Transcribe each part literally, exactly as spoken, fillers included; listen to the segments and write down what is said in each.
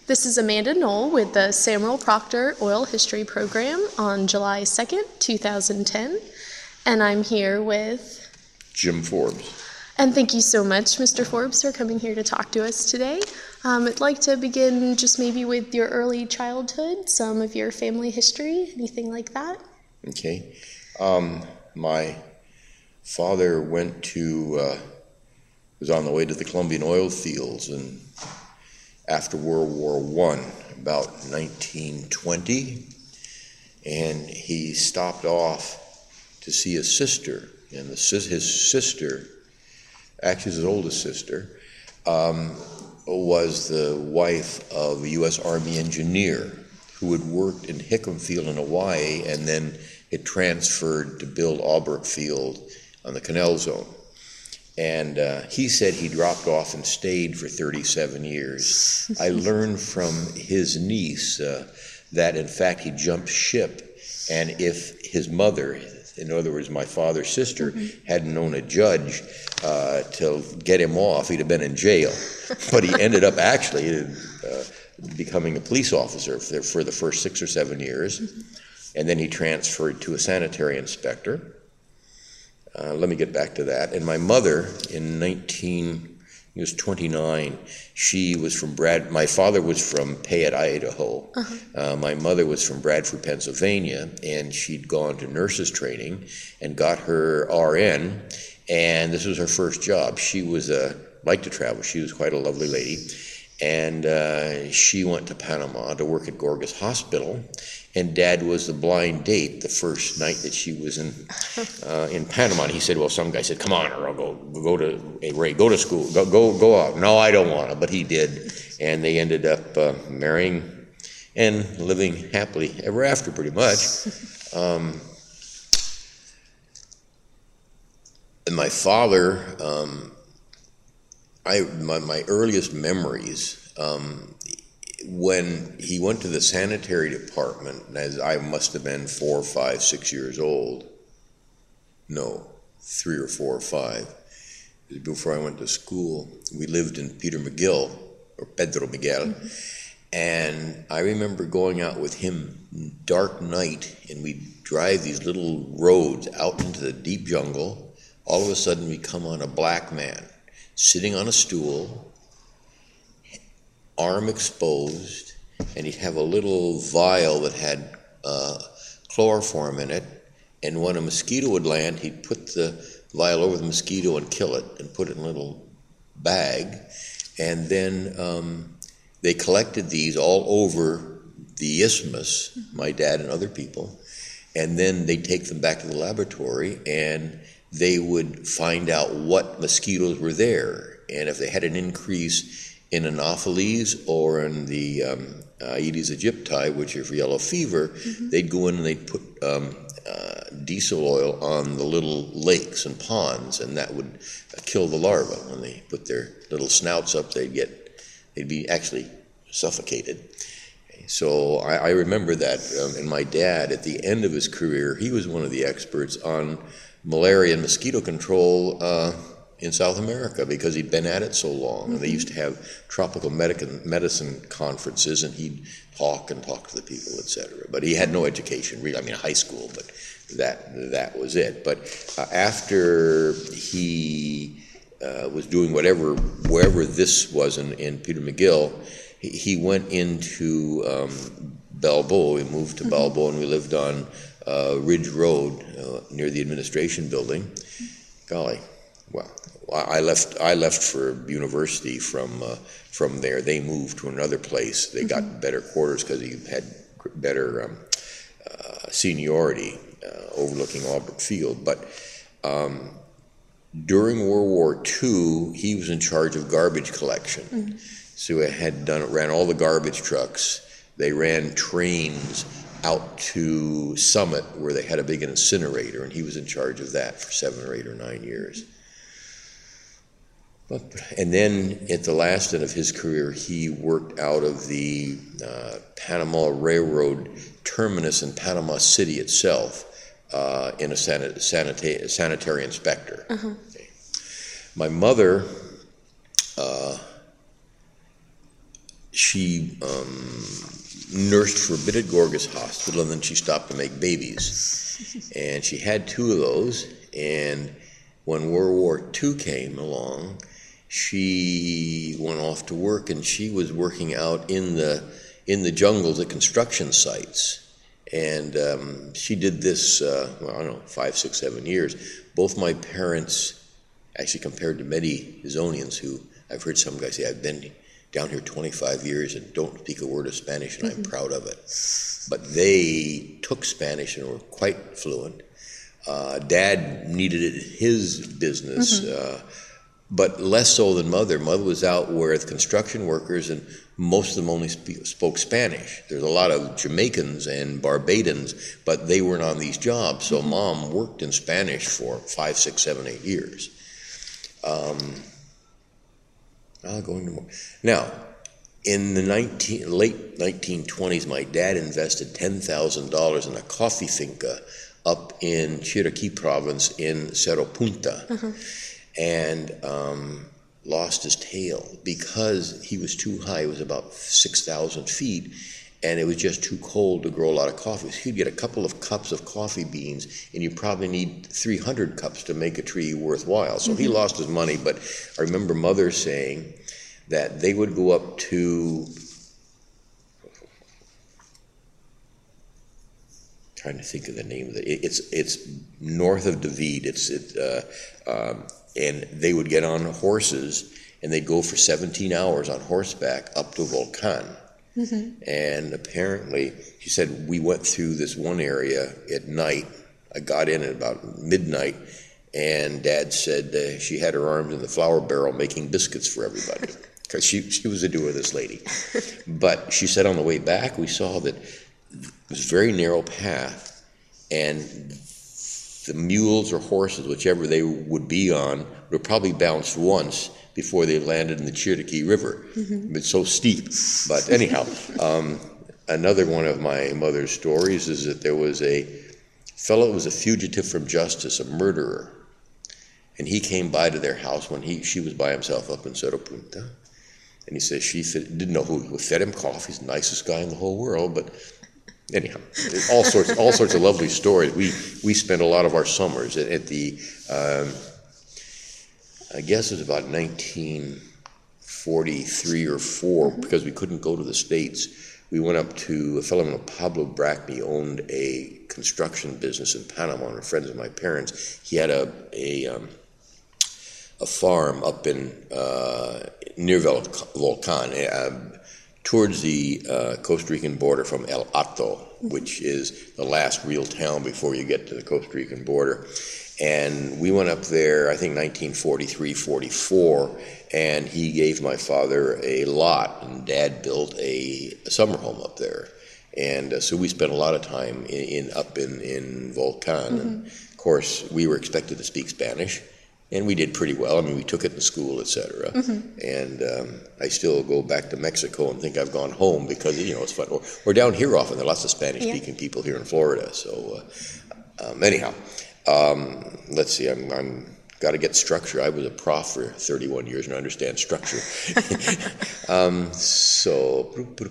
This is Amanda Knoll with the Samuel Proctor Oil History Program on July second, two thousand ten, and I'm here with Jim Forbes. And thank you so much, Mister Forbes, for coming here to talk to us today. Um, I'd like to begin just maybe with your early childhood, some of your family history, anything like that. Okay. Um, my father went to, uh, was on the way to the Colombian oil fields and after World War One, about nineteen twenty, and he stopped off to see his sister, and the, his sister, actually his oldest sister, um, was the wife of a U S Army engineer who had worked in Hickam Field in Hawaii and then had transferred to build Auberk Field on the Canal Zone. And uh, he said he dropped off and stayed for thirty-seven years. I learned from his niece uh, that, in fact, he jumped ship, and if his mother, in other words, my father's sister, mm-hmm. hadn't known a judge uh, to get him off, he'd have been in jail. But he ended up actually uh, becoming a police officer for, for the first six or seven years, mm-hmm. and then he transferred to a sanitary inspector. Uh, let me get back to that. And my mother, in nineteen, he was twenty-nine. She was from Brad. My father was from Payette, Idaho. Uh-huh. Uh, my mother was from Bradford, Pennsylvania, and she'd gone to nurses training and got her R N. And this was her first job. She was uh, liked to travel. She was quite a lovely lady, and uh, she went to Panama to work at Gorgas Hospital. And Dad was the blind date the first night that she was in uh, in Panama. And he said, well, some guy said, come on, or I'll go go to hey, Ray, go to school, go go go out. No, I don't want to, but he did. And they ended up uh, marrying and living happily ever after, pretty much. Um, and my father, um, I my, my earliest memories, um, when he went to the sanitary department, as I must have been four, five, six years old, no, three or four or five, before I went to school, we lived in Peter McGill, or Pedro Miguel, mm-hmm. and I remember going out with him dark night, and we'd drive these little roads out into the deep jungle. All of a sudden we come on a black man sitting on a stool, arm exposed, and he'd have a little vial that had uh, chloroform in it, and when a mosquito would land, he'd put the vial over the mosquito and kill it and put it in a little bag, and then um, they collected these all over the isthmus, my dad and other people, and then they'd take them back to the laboratory and they would find out what mosquitoes were there, and if they had an increase in Anopheles or in the um, Aedes aegypti, which are for yellow fever, mm-hmm. they'd go in and they'd put um, uh, diesel oil on the little lakes and ponds, and that would uh, kill the larvae. When they put their little snouts up, they'd get, they'd be actually suffocated. So I, I remember that, um, and my dad, at the end of his career, he was one of the experts on malaria and mosquito control uh, in South America, because he'd been at it so long. Mm-hmm. And they used to have tropical medicine, medicine conferences, and he'd talk and talk to the people, et cetera. But he had no education, really. I mean, high school, but that that was it. But uh, after he uh, was doing whatever, wherever this was in, in Peter McGill, he, he went into um, Balboa. We moved to mm-hmm. Balboa, and we lived on uh, Ridge Road uh, near the administration building. Golly, well, I left. I left for university from uh, from there. They moved to another place. They got mm-hmm. better quarters because he had better um, uh, seniority uh, overlooking Auberk Field. But um, during World War Two, he was in charge of garbage collection. Mm-hmm. So he had done ran all the garbage trucks. They ran trains out to Summit, where they had a big incinerator, and he was in charge of that for seven or eight or nine years. And then at the last end of his career, he worked out of the uh, Panama Railroad terminus in Panama City itself uh, in a sanit- sanita- sanitary inspector. Uh-huh. Okay. My mother uh, she um, nursed for a bit at Gorgas Hospital, and then she stopped to make babies. And she had two of those, and when World War Two came along, she went off to work, and she was working out in the in the jungles at construction sites. And um, she did this, uh, well, I don't know, five, six, seven years. Both my parents, actually compared to many Zonians who, I've heard some guys say, I've been down here twenty-five years and don't speak a word of Spanish, and mm-hmm. I'm proud of it. But they took Spanish and were quite fluent. Uh, Dad needed it in his business, mm-hmm. uh, but less so than Mother. Mother was out with construction workers, and most of them only sp- spoke Spanish. There's a lot of Jamaicans and Barbadians, but they weren't on these jobs. So mm-hmm. Mom worked in Spanish for five, six, seven, eight years. Um, I'll go into more. Now, in the nineteen, late nineteen twenties, my dad invested ten thousand dollars in a coffee finca up in Chiriquí province in Cerro Punta, uh-huh. and um, lost his tail because he was too high. It was about six thousand feet, and it was just too cold to grow a lot of coffee. So he'd get a couple of cups of coffee beans, and you probably need three hundred cups to make a tree worthwhile. So mm-hmm. he lost his money, but I remember Mother saying that they would go up to, trying to think of the name of it, it's it's north of David, it's, it, uh, um, and they would get on horses, and they'd go for seventeen hours on horseback up to Volcan. Mm-hmm. And apparently, she said, we went through this one area at night. I got in at about midnight, and Dad said uh, she had her arms in the flour barrel making biscuits for everybody, because she, she was a doer, this lady. But she said on the way back, we saw that it was a very narrow path, and the mules or horses, whichever they would be on, would probably bounce once before they landed in the Chiriquí River. Mm-hmm. It's so steep. But anyhow, um, another one of my mother's stories is that there was a fellow who was a fugitive from justice, a murderer, and he came by to their house when he she was by himself up in Cerro Punta, and he says she fed, didn't know who who fed him coffee. He's the nicest guy in the whole world, but anyhow, all sorts all sorts of lovely stories. We we spent a lot of our summers at, at the. Um, I guess it was about nineteen forty-three or four, mm-hmm. because we couldn't go to the States. We went up to a fellow named Pablo Brackney, owned a construction business in Panama, and friends of my parents. He had a a, um, a farm up in uh, near Volcan, uh, towards the uh, Costa Rican border from El Hato, mm-hmm. which is the last real town before you get to the Costa Rican border. And we went up there, I think nineteen forty-three, forty-four, and he gave my father a lot, and Dad built a, a summer home up there. And uh, so we spent a lot of time in, in up in, in Volcan. Mm-hmm. And of course, we were expected to speak Spanish, and we did pretty well. I mean, we took it in school, et cetera. Mm-hmm. And um, I still go back to Mexico and think I've gone home because, you know, it's fun. We're, we're down here often. There are lots of Spanish-speaking yeah. people here in Florida. So uh, um, anyhow. Um, let's see, I'm, I'm got to get structure. I was a prof for thirty-one years and I understand structure. um, so,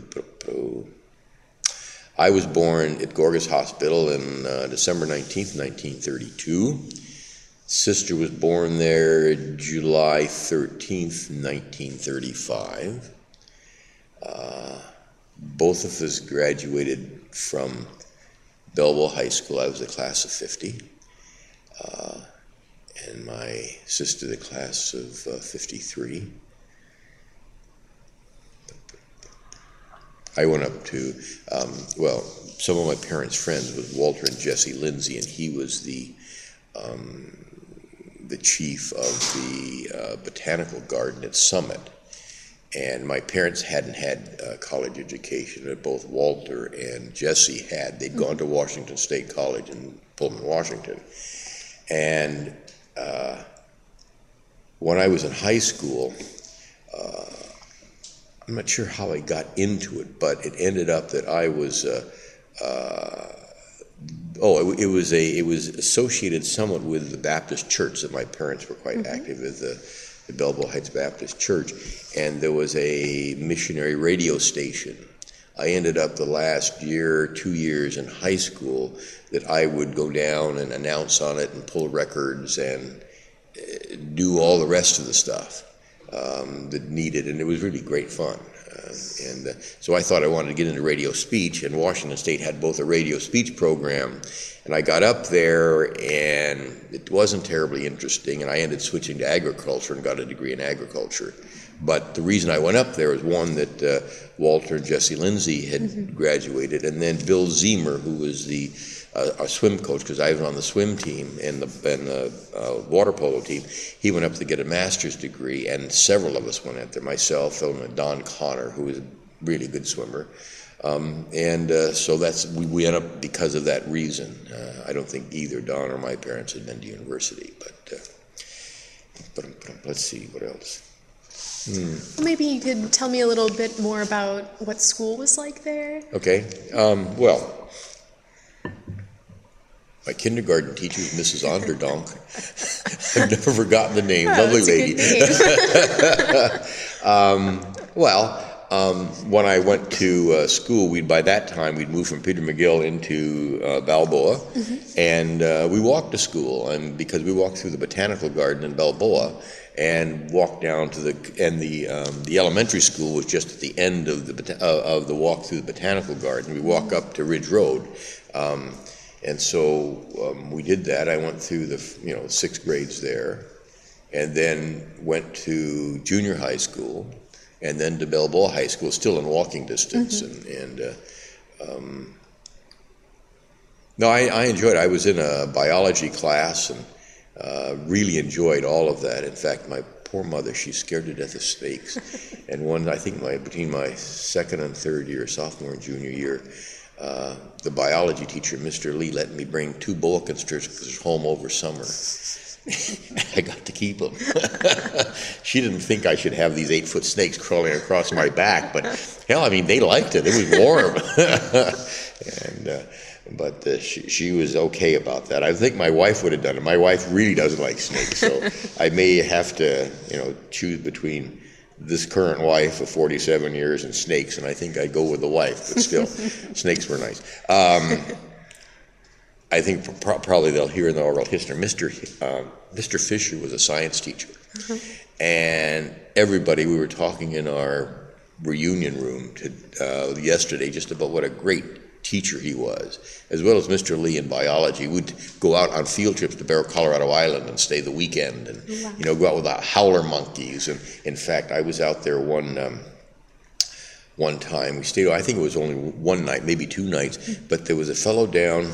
I was born at Gorgas Hospital on uh, December nineteenth, nineteen thirty-two. Sister was born there July thirteenth, nineteen thirty-five. Uh, both of us graduated from Belleville High School. I was the class of fifty. Uh, and my sister, the class of uh, fifty-three. I went up to, um, well, some of my parents' friends was Walter and Jesse Lindsay, and he was the um, the chief of the uh, botanical garden at Summit. And my parents hadn't had uh, college education, that both Walter and Jesse had. They'd gone to Washington State College in Pullman, Washington. And uh, when I was in high school, uh, I'm not sure how I got into it, but it ended up that I was, uh, uh, oh, it, it was a, it was associated somewhat with the Baptist church that my parents were quite mm-hmm. active with. The the Balboa Heights Baptist Church, and there was a missionary radio station. I ended up the last year, two years in high school, that I would go down and announce on it and pull records and uh, do all the rest of the stuff um, that needed, and it was really great fun. Uh, and uh, so I thought I wanted to get into radio speech, and Washington State had both a radio speech program, and I got up there, and it wasn't terribly interesting, and I ended switching to agriculture and got a degree in agriculture. But the reason I went up there was, one, that uh, Walter and Jesse Lindsay had mm-hmm. graduated, and then Bill Zemer, who was the uh, our swim coach, because I was on the swim team and the, and the uh, water polo team. He went up to get a master's degree, and several of us went up there, myself and Don Connor, who was a really good swimmer. Um, and uh, so that's we, we ended up because of that reason. Uh, I don't think either Don or my parents had been to university, but, uh, but, but let's see, what else? Hmm. Well, maybe you could tell me a little bit more about what school was like there. Okay. Um, well, my kindergarten teacher was Missus Onderdonk. I've never forgotten the name. Oh, lovely lady. um, well, um, when I went to uh, school, we by that time we'd moved from Peter McGill into uh, Balboa, mm-hmm. and uh, we walked to school, and because we walked through the botanical garden in Balboa, and walked down to the and the um, the elementary school was just at the end of the uh, of the walk through the botanical garden. We walk up to Ridge Road, um, and so um, we did that. I went through the you know sixth grades there, and then went to junior high school, and then to Balboa High School, still in walking distance. Mm-hmm. And, and uh, um, no, I, I enjoyed it. I was in a biology class and. Uh, really enjoyed all of that. In fact, my poor mother, she's scared to death of snakes. And one, I think my between my second and third year, sophomore and junior year, uh, the biology teacher, Mister Lee, let me bring two boa constrictors home over summer. I got to keep them. She didn't think I should have these eight-foot snakes crawling across my back, but hell, I mean, they liked it. It was warm. and uh, But uh, she, she was okay about that. I think my wife would have done it. My wife really doesn't like snakes, so I may have to, you know, choose between this current wife of forty-seven years and snakes, and I think I'd go with the wife, but still, snakes were nice. Um, I think pro- probably they'll hear in the oral history, Mister Uh, Mister Fisher was a science teacher, mm-hmm. and everybody, we were talking in our reunion room to, uh, yesterday just about what a great teacher he was, as well as Mister Lee in biology. We'd go out on field trips to Barrow, Colorado Island and stay the weekend and, wow. you know, go out with the howler monkeys. And in fact, I was out there one um, one time. We stayed, I think it was only one night, maybe two nights, but there was a fellow down,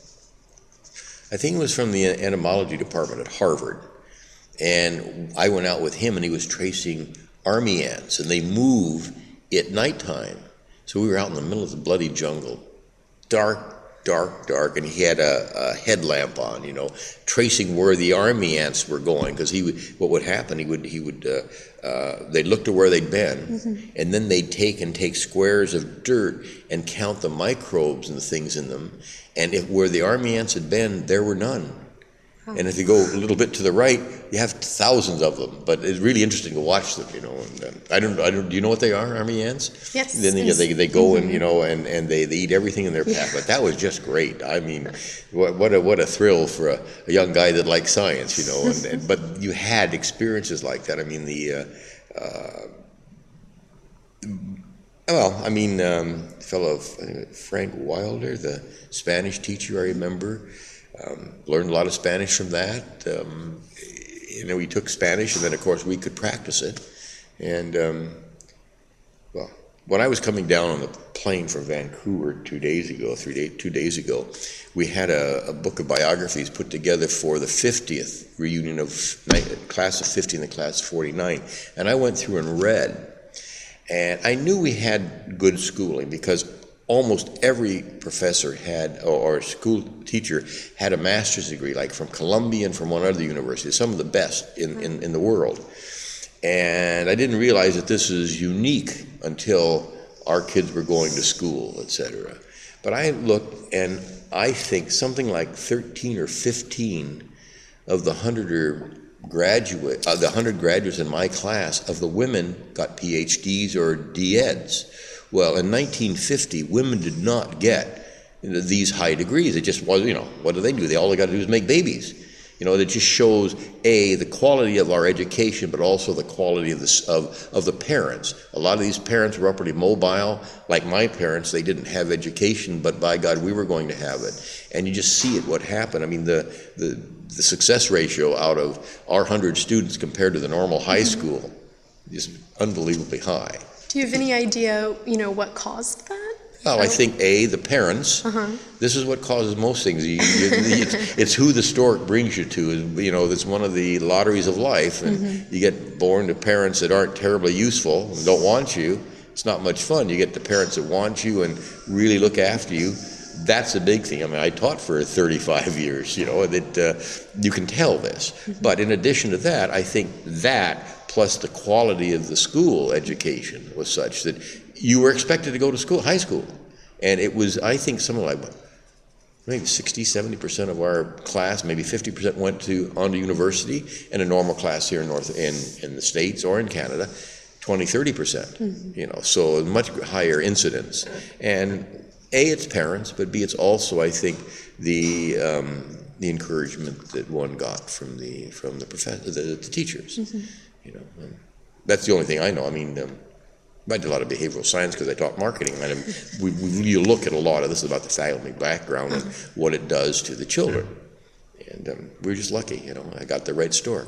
I think it was from the entomology department at Harvard. And I went out with him and he was tracing army ants, and they move at nighttime. So we were out in the middle of the bloody jungle. Dark, dark, dark, and he had a, a headlamp on, you know, tracing where the army ants were going. Because he would, what would happen? He would, he would, uh, uh, they'd look to where they'd been, mm-hmm. and then they'd take and take squares of dirt and count the microbes and the things in them. And if where the army ants had been, there were none. And if you go a little bit to the right, you have thousands of them. But it's really interesting to watch them, you know. And, uh, I don't, I don't. Do you know what they are, army ants? Yes. Then they, yes. they they go and you know and, and they, they eat everything in their path. But that was just great. I mean, what what a what a thrill for a, a young guy that likes science, you know. And, and but you had experiences like that. I mean the. Uh, uh, well, I mean, um, fellow Frank Wilder, the Spanish teacher, I remember. Um, learned a lot of Spanish from that. Um, you know, we took Spanish, and then, of course, we could practice it. And, um, well, when I was coming down on the plane from Vancouver two days ago, three day, two days ago, we had a, a book of biographies put together for the fiftieth reunion of class of fifty and the class of forty-nine. And I went through and read. And I knew we had good schooling because almost every professor had, or, or school teacher had a master's degree, like from Columbia and from one other university, some of the best in, in, in the world. And I didn't realize that this is unique until our kids were going to school, et cetera. But I looked, and I think something like thirteen or fifteen of the hundred or graduate, uh, the one hundred graduates in my class, of the women got P H Ds or D Eds. Well, in nineteen fifty, women did not get these high degrees. It just was, you know, what do they do? They all they got to do is make babies. You know, that just shows, A, the quality of our education, but also the quality of, this, of, of the parents. A lot of these parents were upwardly mobile. Like my parents, they didn't have education, but by God, we were going to have it. And you just see it, what happened. I mean, the, the, the success ratio out of our one hundred students compared to the normal high school is unbelievably high. Do you have any idea, you know, what caused that? Well, I think, A, the parents. Uh-huh. This is what causes most things. You, you, it's, it's who the stork brings you to. You know, it's one of the lotteries of life. And mm-hmm. you get born to parents that aren't terribly useful and don't want you. It's not much fun. You get the parents that want you and really look after you. That's a big thing. I mean, I taught for thirty-five years, you know, that uh, you can tell this. Mm-hmm. But in addition to that, I think that plus the quality of the school education was such that you were expected to go to school, high school. And it was, I think, something like maybe sixty, seventy percent of our class, maybe fifty percent went to on to university, and a normal class here in North in, in the States or in Canada, twenty, thirty percent. Mm-hmm. You know, so much higher incidence. And A, it's parents, but B, it's also, I think, the um, the encouragement that one got from the from the professor, the, the teachers. Mm-hmm. You know, um, that's the only thing I know. I mean. Um, I did a lot of behavioral science because I taught marketing. And we, we you look at a lot of this about the family background and what it does to the children. And um, we were just lucky, you know. I got the right store.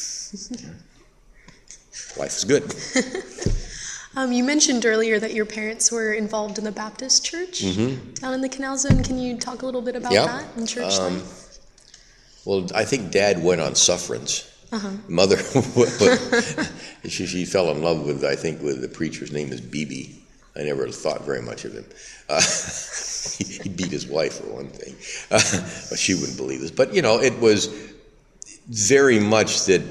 Life is good. um, you mentioned earlier that your parents were involved in the Baptist church mm-hmm. down in the Canal Zone. Can you talk a little bit about yeah. that in church um, life? Well, I think Dad went on sufferance. Uh-huh. Mother, she, she fell in love with, I think, with the preacher's name is Beebe. I never thought very much of him. Uh, he, he beat his wife, for one thing. Uh, but she wouldn't believe this. But, you know, it was very much that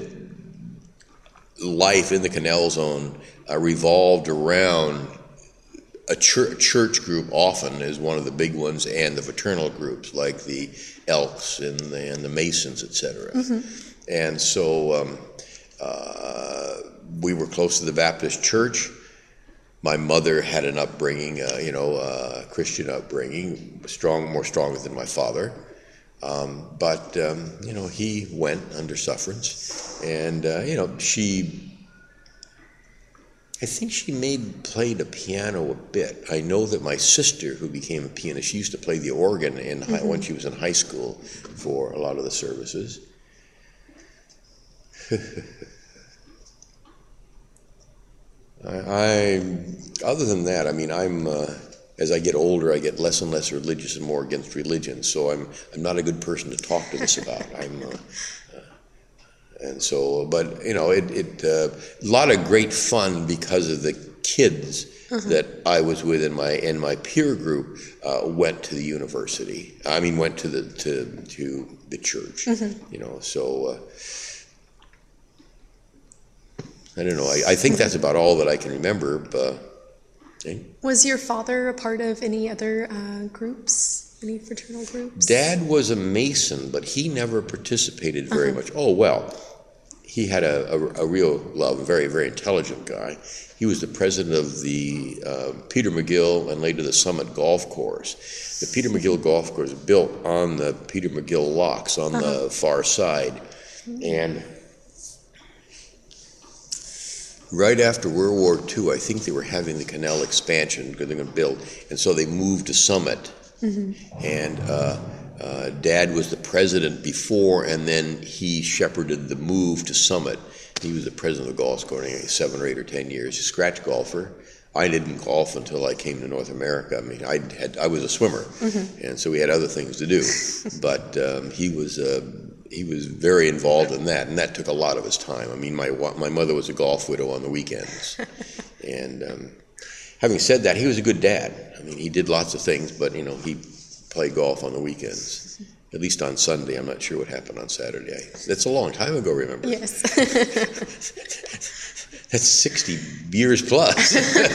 life in the Canal Zone uh, revolved around a church, church group often is one of the big ones, and the fraternal groups like the Elks and the, and the Masons, et cetera. Mm-hmm. And so um, uh, we were close to the Baptist church. My mother had an upbringing, uh, you know, uh, Christian upbringing, strong, more stronger than my father. Um, but, um, you know, he went under sufferance. And, uh, you know, she, I think she made, played a piano a bit. I know that my sister, who became a pianist, she used to play the organ in mm-hmm. high, when she was in high school for a lot of the services. I, I, other than that, I mean, I'm, uh, as I get older, I get less and less religious and more against religion, so I'm, I'm not a good person to talk to this about. I'm, uh, uh, and so, but, you know, it, it uh, a lot of great fun because of the kids mm-hmm. that I was with in my, in my peer group uh, went to the university. I mean, went to the, to, to the church, mm-hmm. you know, so, uh, I don't know. I, I think that's about all that I can remember. But, eh? Was your father a part of any other uh, groups, any fraternal groups? Dad was a Mason, but he never participated very uh-huh. much. Oh, well, he had a, a, a real love, a very, very intelligent guy. He was the president of the uh, Peter McGill and later the Summit Golf Course. The Peter McGill Golf Course built on the Peter McGill locks on uh-huh. the far side. Mm-hmm. And right after World War Two, I think they were having the canal expansion because they're going to build, and so they moved to Summit. Mm-hmm. And uh, uh, Dad was the president before, and then he shepherded the move to Summit. He was the president of the golf course for seven or eight or ten years. He's a scratch golfer. I didn't golf until I came to North America. I mean, I had I was a swimmer, mm-hmm. and so we had other things to do. But um, he was. Uh, He was very involved in that, and that took a lot of his time. I mean, my my mother was a golf widow on the weekends. And um, having said that, he was a good dad. I mean, he did lots of things, but, you know, he played golf on the weekends, at least on Sunday. I'm not sure what happened on Saturday. That's a long time ago, remember? Yes. That's sixty years plus.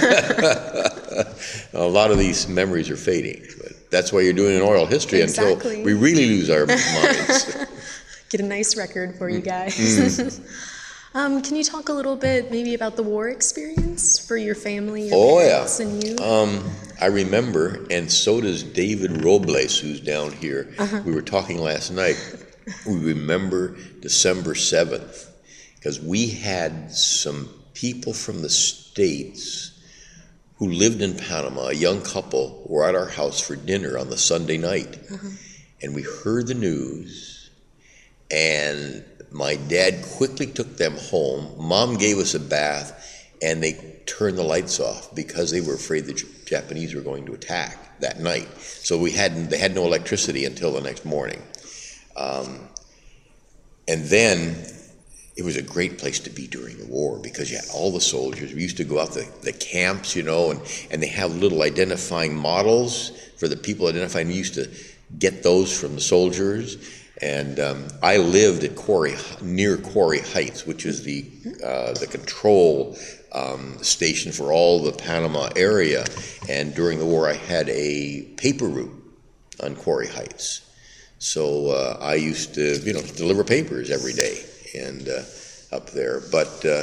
A lot of these memories are fading, but that's why you're doing an oral history exactly. until we really lose our minds. get a nice record for you guys. Mm. um, can you talk a little bit maybe about the war experience for your family, your oh, parents, yeah. and you? Um, I remember, and so does David Robles, who's down here. Uh-huh. We were talking last night. We remember December seventh, because we had some people from the States who lived in Panama, a young couple, were at our house for dinner on the Sunday night. Uh-huh. And we heard the news, and my dad quickly took them home. Mom gave us a bath, and they turned the lights off because they were afraid the Japanese were going to attack that night. So we hadn't, they had no electricity until the next morning. Um, and then it was a great place to be during the war because you had all the soldiers. We used to go out the, the camps, you know, and, and they have little identifying models for the people identifying. We used to get those from the soldiers. And um, I lived at Quarry, near Quarry Heights, which is the uh, the control um, station for all the Panama area. And during the war, I had a paper route on Quarry Heights. So uh, I used to, you know, deliver papers every day and uh, up there. But uh,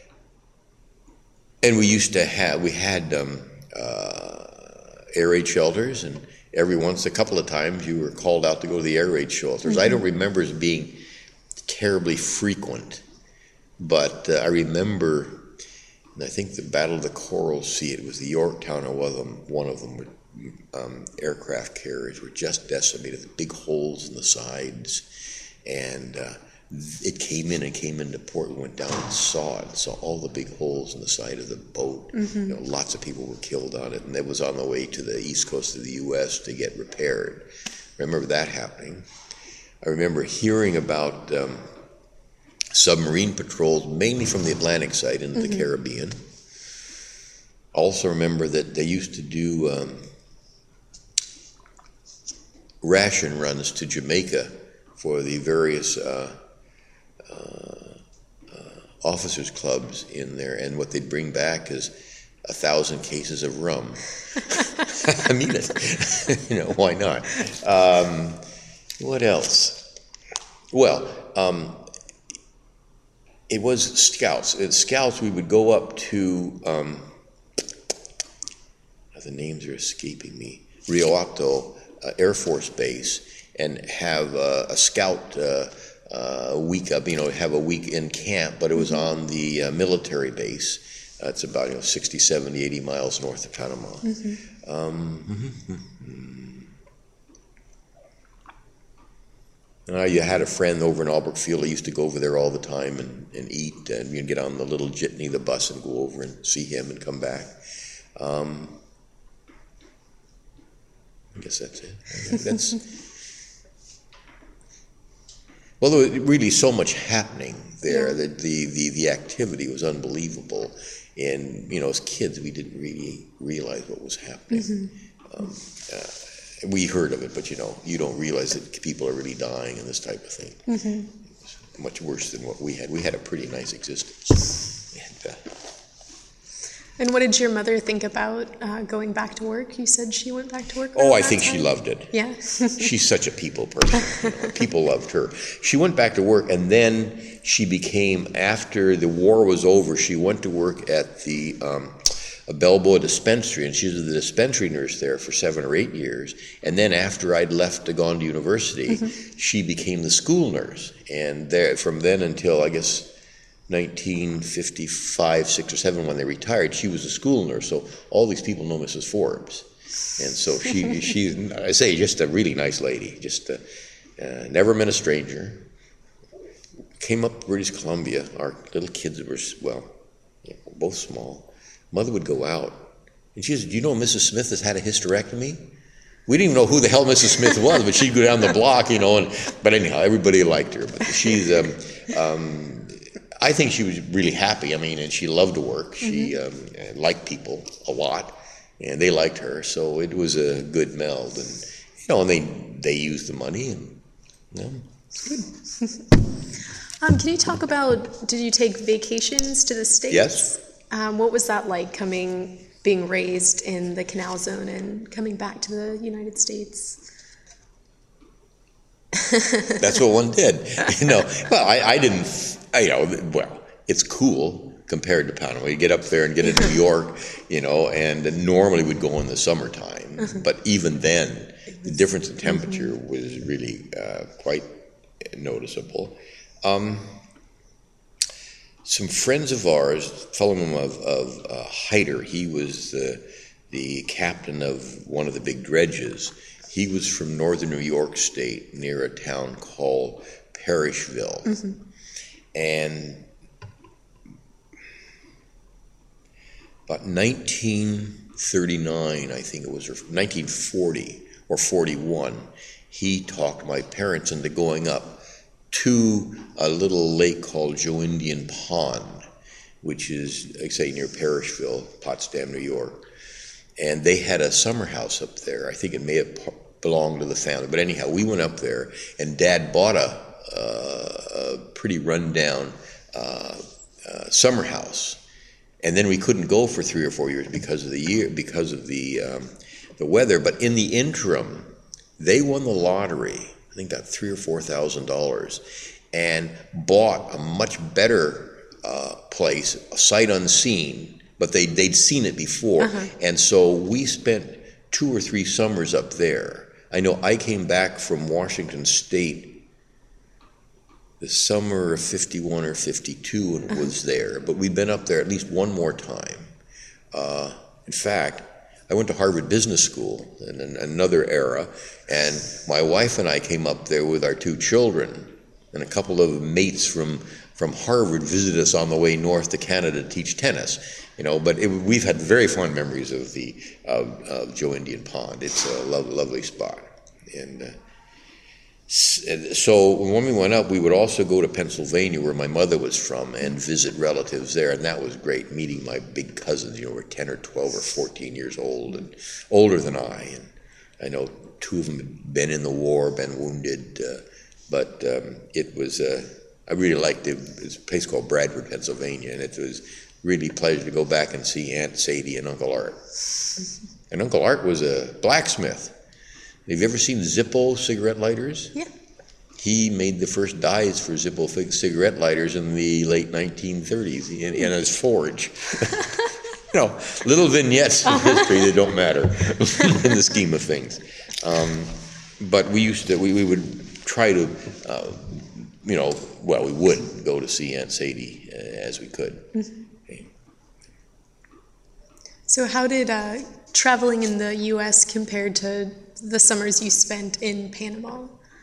and we used to have, we had um, uh, air raid shelters, and every once, a couple of times, you were called out to go to the air raid shelters. Mm-hmm. I don't remember as being terribly frequent, but uh, I remember, and I think the Battle of the Coral Sea, it was the Yorktown, or one of them, one of them um, aircraft carriers were just decimated, the big holes in the sides, and uh, it came in and came into port. We went down and saw it, saw all the big holes in the side of the boat. Mm-hmm. You know, lots of people were killed on it, and it was on the way to the east coast of the U S to get repaired. I remember that happening. I remember hearing about um, submarine patrols, mainly from the Atlantic side into mm-hmm. the Caribbean. Also remember that they used to do um, ration runs to Jamaica for the various uh, Uh, uh, officers' clubs in there, and what they'd bring back is a thousand cases of rum. I mean it. You know, why not? Um, what else? Well, um, it was scouts. In scouts, we would go up to, um, the names are escaping me, Rio Alto uh, Air Force Base, and have uh, a scout uh, Uh, a week up, you know, have a week in camp, but it was on the uh, military base. Uh, it's about, you know, sixty, seventy, eighty miles north of Panama. Mm-hmm. Um, mm-hmm. uh, you had a friend over in Albrook Field. I used to go over there all the time and, and eat, and you'd get on the little jitney, the bus, and go over and see him and come back. Um, I guess that's it. That's... Well, there was really so much happening there that the, the, the activity was unbelievable. And, you know, as kids, we didn't really realize what was happening. Mm-hmm. Um, uh, we heard of it, but, you know, you don't realize that people are really dying and this type of thing. Mm-hmm. It was much worse than what we had. We had a pretty nice existence. And, uh, And what did your mother think about uh, going back to work? You said she went back to work. Oh, I think time? She loved it. Yeah. She's such a people person. You know, people loved her. She went back to work, and then she became, after the war was over, she went to work at the um, Balboa Dispensary, and she was the dispensary nurse there for seven or eight years. And then after I'd left to go on to university, mm-hmm. she became the school nurse. And there, from then until, I guess, nineteen fifty-five, six or seven, when they retired, she was a school nurse. So all these people know Missus Forbes. And so she, she's, I say, just a really nice lady. Just uh, uh, never met a stranger. Came up to British Columbia. Our little kids were, well, yeah, both small. Mother would go out. And she said, do you know Missus Smith has had a hysterectomy? We didn't even know who the hell Missus Smith was, but she'd go down the block, you know. And but anyhow, everybody liked her. But she's... Um, um, I think she was really happy. I mean, and she loved to work. She mm-hmm. um, liked people a lot, and they liked her. So it was a good meld, and you know, and they they used the money, and you know, it's good. um, can you talk about? Did you take vacations to the States? Yes. Um, what was that like, coming, being raised in the Canal Zone, and coming back to the United States? That's what one did. You know, well, I, I didn't, I, you know, well, it's cool compared to Panama. You get up there and get to New York, you know, and normally we'd go in the summertime. Uh-huh. But even then, the difference in temperature mm-hmm. was really uh, quite noticeable. Um, some friends of ours, a fellow of, of uh, Hyder, he was the, the captain of one of the big dredges. He was from northern New York State, near a town called Parrishville. Mm-hmm. And about nineteen thirty-nine, I think it was, or nineteen forty or forty-one, he talked my parents into going up to a little lake called Joe Indian Pond, which is, like I say, near Parrishville, Potsdam, New York. And they had a summer house up there. I think it may have belonged to the family. But anyhow, we went up there, and Dad bought a, uh, a pretty rundown uh, uh, summer house. And then we couldn't go for three or four years because of the year, because of the um, the weather. But in the interim, they won the lottery. I think got three or four thousand dollars, and bought a much better uh, place, a sight unseen. But they they'd seen it before, uh-huh. And so we spent two or three summers up there. I know I came back from Washington State the summer of fifty-one or fifty-two and uh-huh. was there, but we'd been up there at least one more time. Uh, in fact, I went to Harvard Business School in an, another era, and my wife and I came up there with our two children, and a couple of mates from, from Harvard visited us on the way north to Canada to teach tennis. You know, but it, we've had very fond memories of the of, of Joe Indian Pond. It's a lo- lovely spot, and uh, so when we went up, we would also go to Pennsylvania, where my mother was from, and visit relatives there, and that was great. Meeting my big cousins, you know, were ten or twelve or fourteen years old, and older than I, and I know two of them had been in the war, been wounded, uh, but um, it was. Uh, I really liked it. It's a place called Bradford, Pennsylvania, and it was really a pleasure to go back and see Aunt Sadie and Uncle Art. And Uncle Art was a blacksmith. Have you ever seen Zippo cigarette lighters? Yeah. He made the first dies for Zippo cigarette lighters in the late nineteen thirties in, in his forge. You know, little vignettes in history that don't matter in the scheme of things. Um, but we used to, we, we would try to, uh, you know, well, we would go to see Aunt Sadie uh, as we could. Mm-hmm. So how did uh, traveling in the U S compare to the summers you spent in Panama?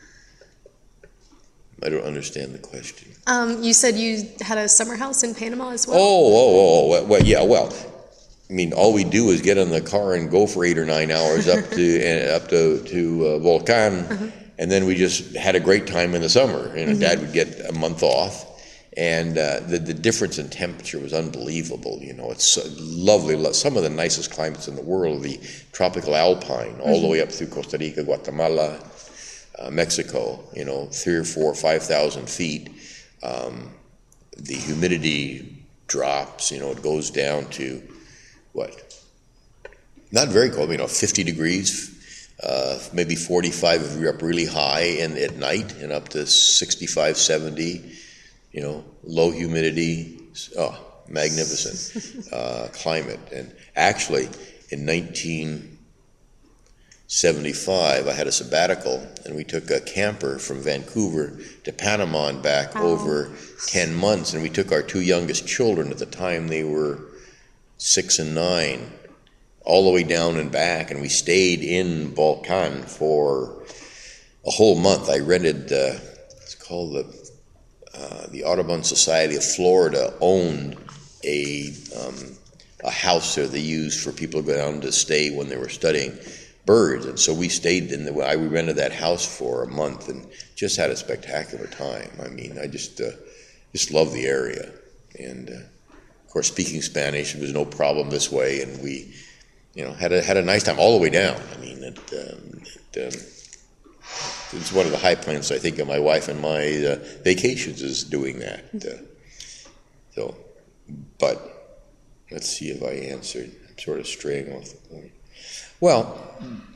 I don't understand the question. Um, you said you had a summer house in Panama as well? Oh, oh, oh, well, yeah, well, I mean, all we do is get in the car and go for eight or nine hours up to uh, up to, to uh, Volcan, uh-huh. And then we just had a great time in the summer. You know, mm-hmm. Dad would get a month off. And uh, the, the difference in temperature was unbelievable. You know, it's so lovely. Some of the nicest climates in the world, the tropical alpine, all mm-hmm. the way up through Costa Rica, Guatemala, uh, Mexico, you know, three or four, five thousand feet. Um, the humidity drops, you know, it goes down to, what, not very cold, you know, fifty degrees, uh, maybe forty-five if you're up really high and at night, and up to sixty-five, seventy. You know, low humidity, oh, magnificent uh, climate. And actually, in nineteen seventy-five, I had a sabbatical, and we took a camper from Vancouver to Panama and back oh. over ten months. And we took our two youngest children at the time, they were six and nine, all the way down and back. And we stayed in Volcan for a whole month. I rented, uh, it's called the Uh, the Audubon Society of Florida owned a um, a house there they used for people to go down to stay when they were studying birds, and so we stayed in the. I rented that house for a month and just had a spectacular time. I mean, I just uh, just love the area, and uh, of course, speaking Spanish, it was no problem this way, and we, you know, had a had a nice time all the way down. I mean, it. Um, it um, It's one of the high points, I think, of my wife and my uh, vacations is doing that. Uh, so, but let's see if I answered. I'm sort of straying off the point. Well,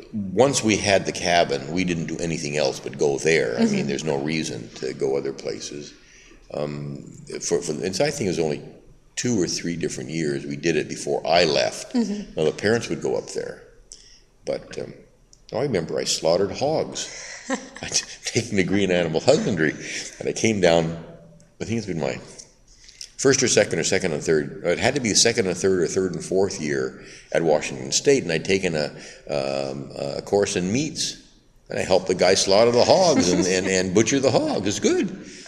once we had the cabin, we didn't do anything else but go there. I Mm-hmm. mean, there's no reason to go other places. Um, for, for, and so I think it was only two or three different years we did it before I left. Mm-hmm. Now, the parents would go up there. But um, I remember I slaughtered hogs. I'd taken degree in animal husbandry, and I came down, I think it's been my first or second or second and third, it had to be the second and third or third and fourth year at Washington State, and I'd taken a, um, a course in meats, and I helped the guy slaughter the hogs and, and, and butcher the hog. It's good.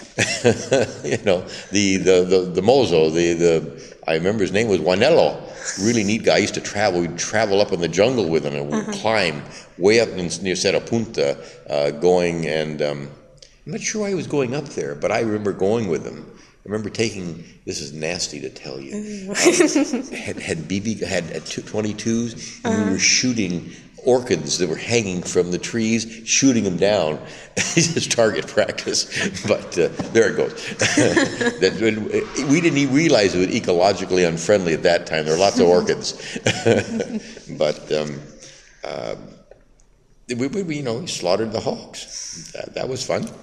You know, the, the, the, the mozo, the, the, I remember his name was Juanello, really neat guy. I used to travel, we'd travel up in the jungle with him, and we'd uh-huh. climb way up in, near Cerro Punta, uh, going, and um, I'm not sure why he was going up there, but I remember going with him. I remember taking, this is nasty to tell you, um, had, had B B, had, had twenty-twos, and uh-huh. we were shooting orchids that were hanging from the trees, shooting them down. It's target practice, but uh, there it goes. that, we didn't even realize it was ecologically unfriendly at that time. There were lots of orchids. But um, uh, we, we, you know, we slaughtered the hogs. That, that was fun.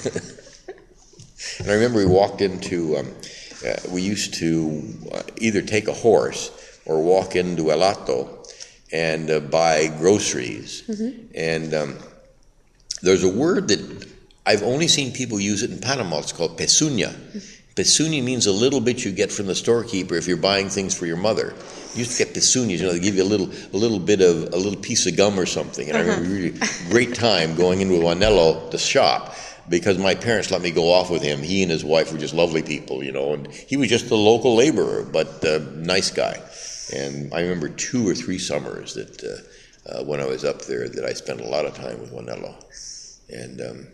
And I remember we walked into, um, uh, we used to uh, either take a horse or walk into El Hato and uh, buy groceries. Mm-hmm. And um, there's a word that I've only seen people use it in Panama. It's called pezuña. Mm-hmm. Pezuña means a little bit you get from the storekeeper if you're buying things for your mother. You used to get pezuñas, you know, they give you a little a little bit of, a little piece of gum or something. And uh-huh. I remember really great time going into Juanello to shop, because my parents let me go off with him. He and his wife were just lovely people, you know, and he was just a local laborer, but uh, nice guy. And I remember two or three summers that uh, uh, when I was up there that I spent a lot of time with Juanello. And um,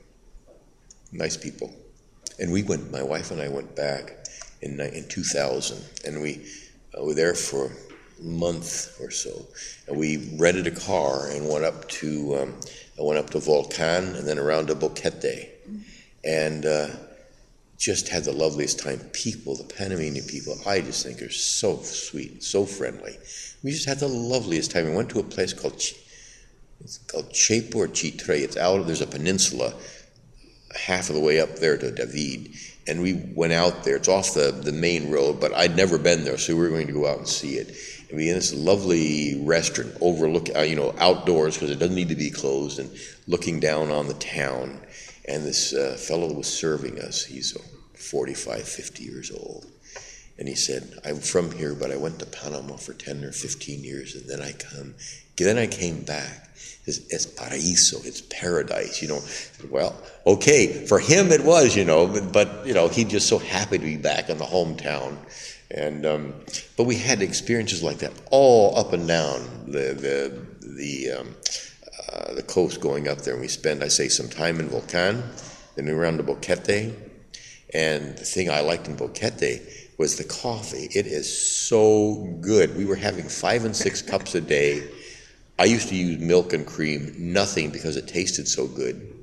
nice people. And we went, my wife and I went back in in two thousand, and we uh, were there for a month or so. And we rented a car and went up to um, I went up to Volcan and then around to Boquete, and uh, just had the loveliest time. People, the Panamanian people, I just think are so sweet, so friendly. We just had the loveliest time. We went to a place called Ch- it's called Chepo or Chitre. It's out. There's a peninsula half of the way up there to David, and we went out there. It's off the, the main road, but I'd never been there, so we were going to go out and see it. And we in this lovely restaurant, overlook, uh, you know, outdoors because it doesn't need to be closed, and looking down on the town. And this uh, fellow was serving us. He's forty-five, fifty years old. And he said, I'm from here, but I went to Panama for ten or fifteen years, and then I come, then I came back. It's, it's paraíso, it's paradise, you know. Well, okay, for him it was, you know, but, but you know, he's just so happy to be back in the hometown. And um, but we had experiences like that all up and down the the the um, uh, the coast going up there. And we spent, I say, some time in Volcan, then we were around to Boquete. And the thing I liked in Boquete was the coffee. It is so good. We were having five and six cups a day. I used to use milk and cream, nothing, because it tasted so good.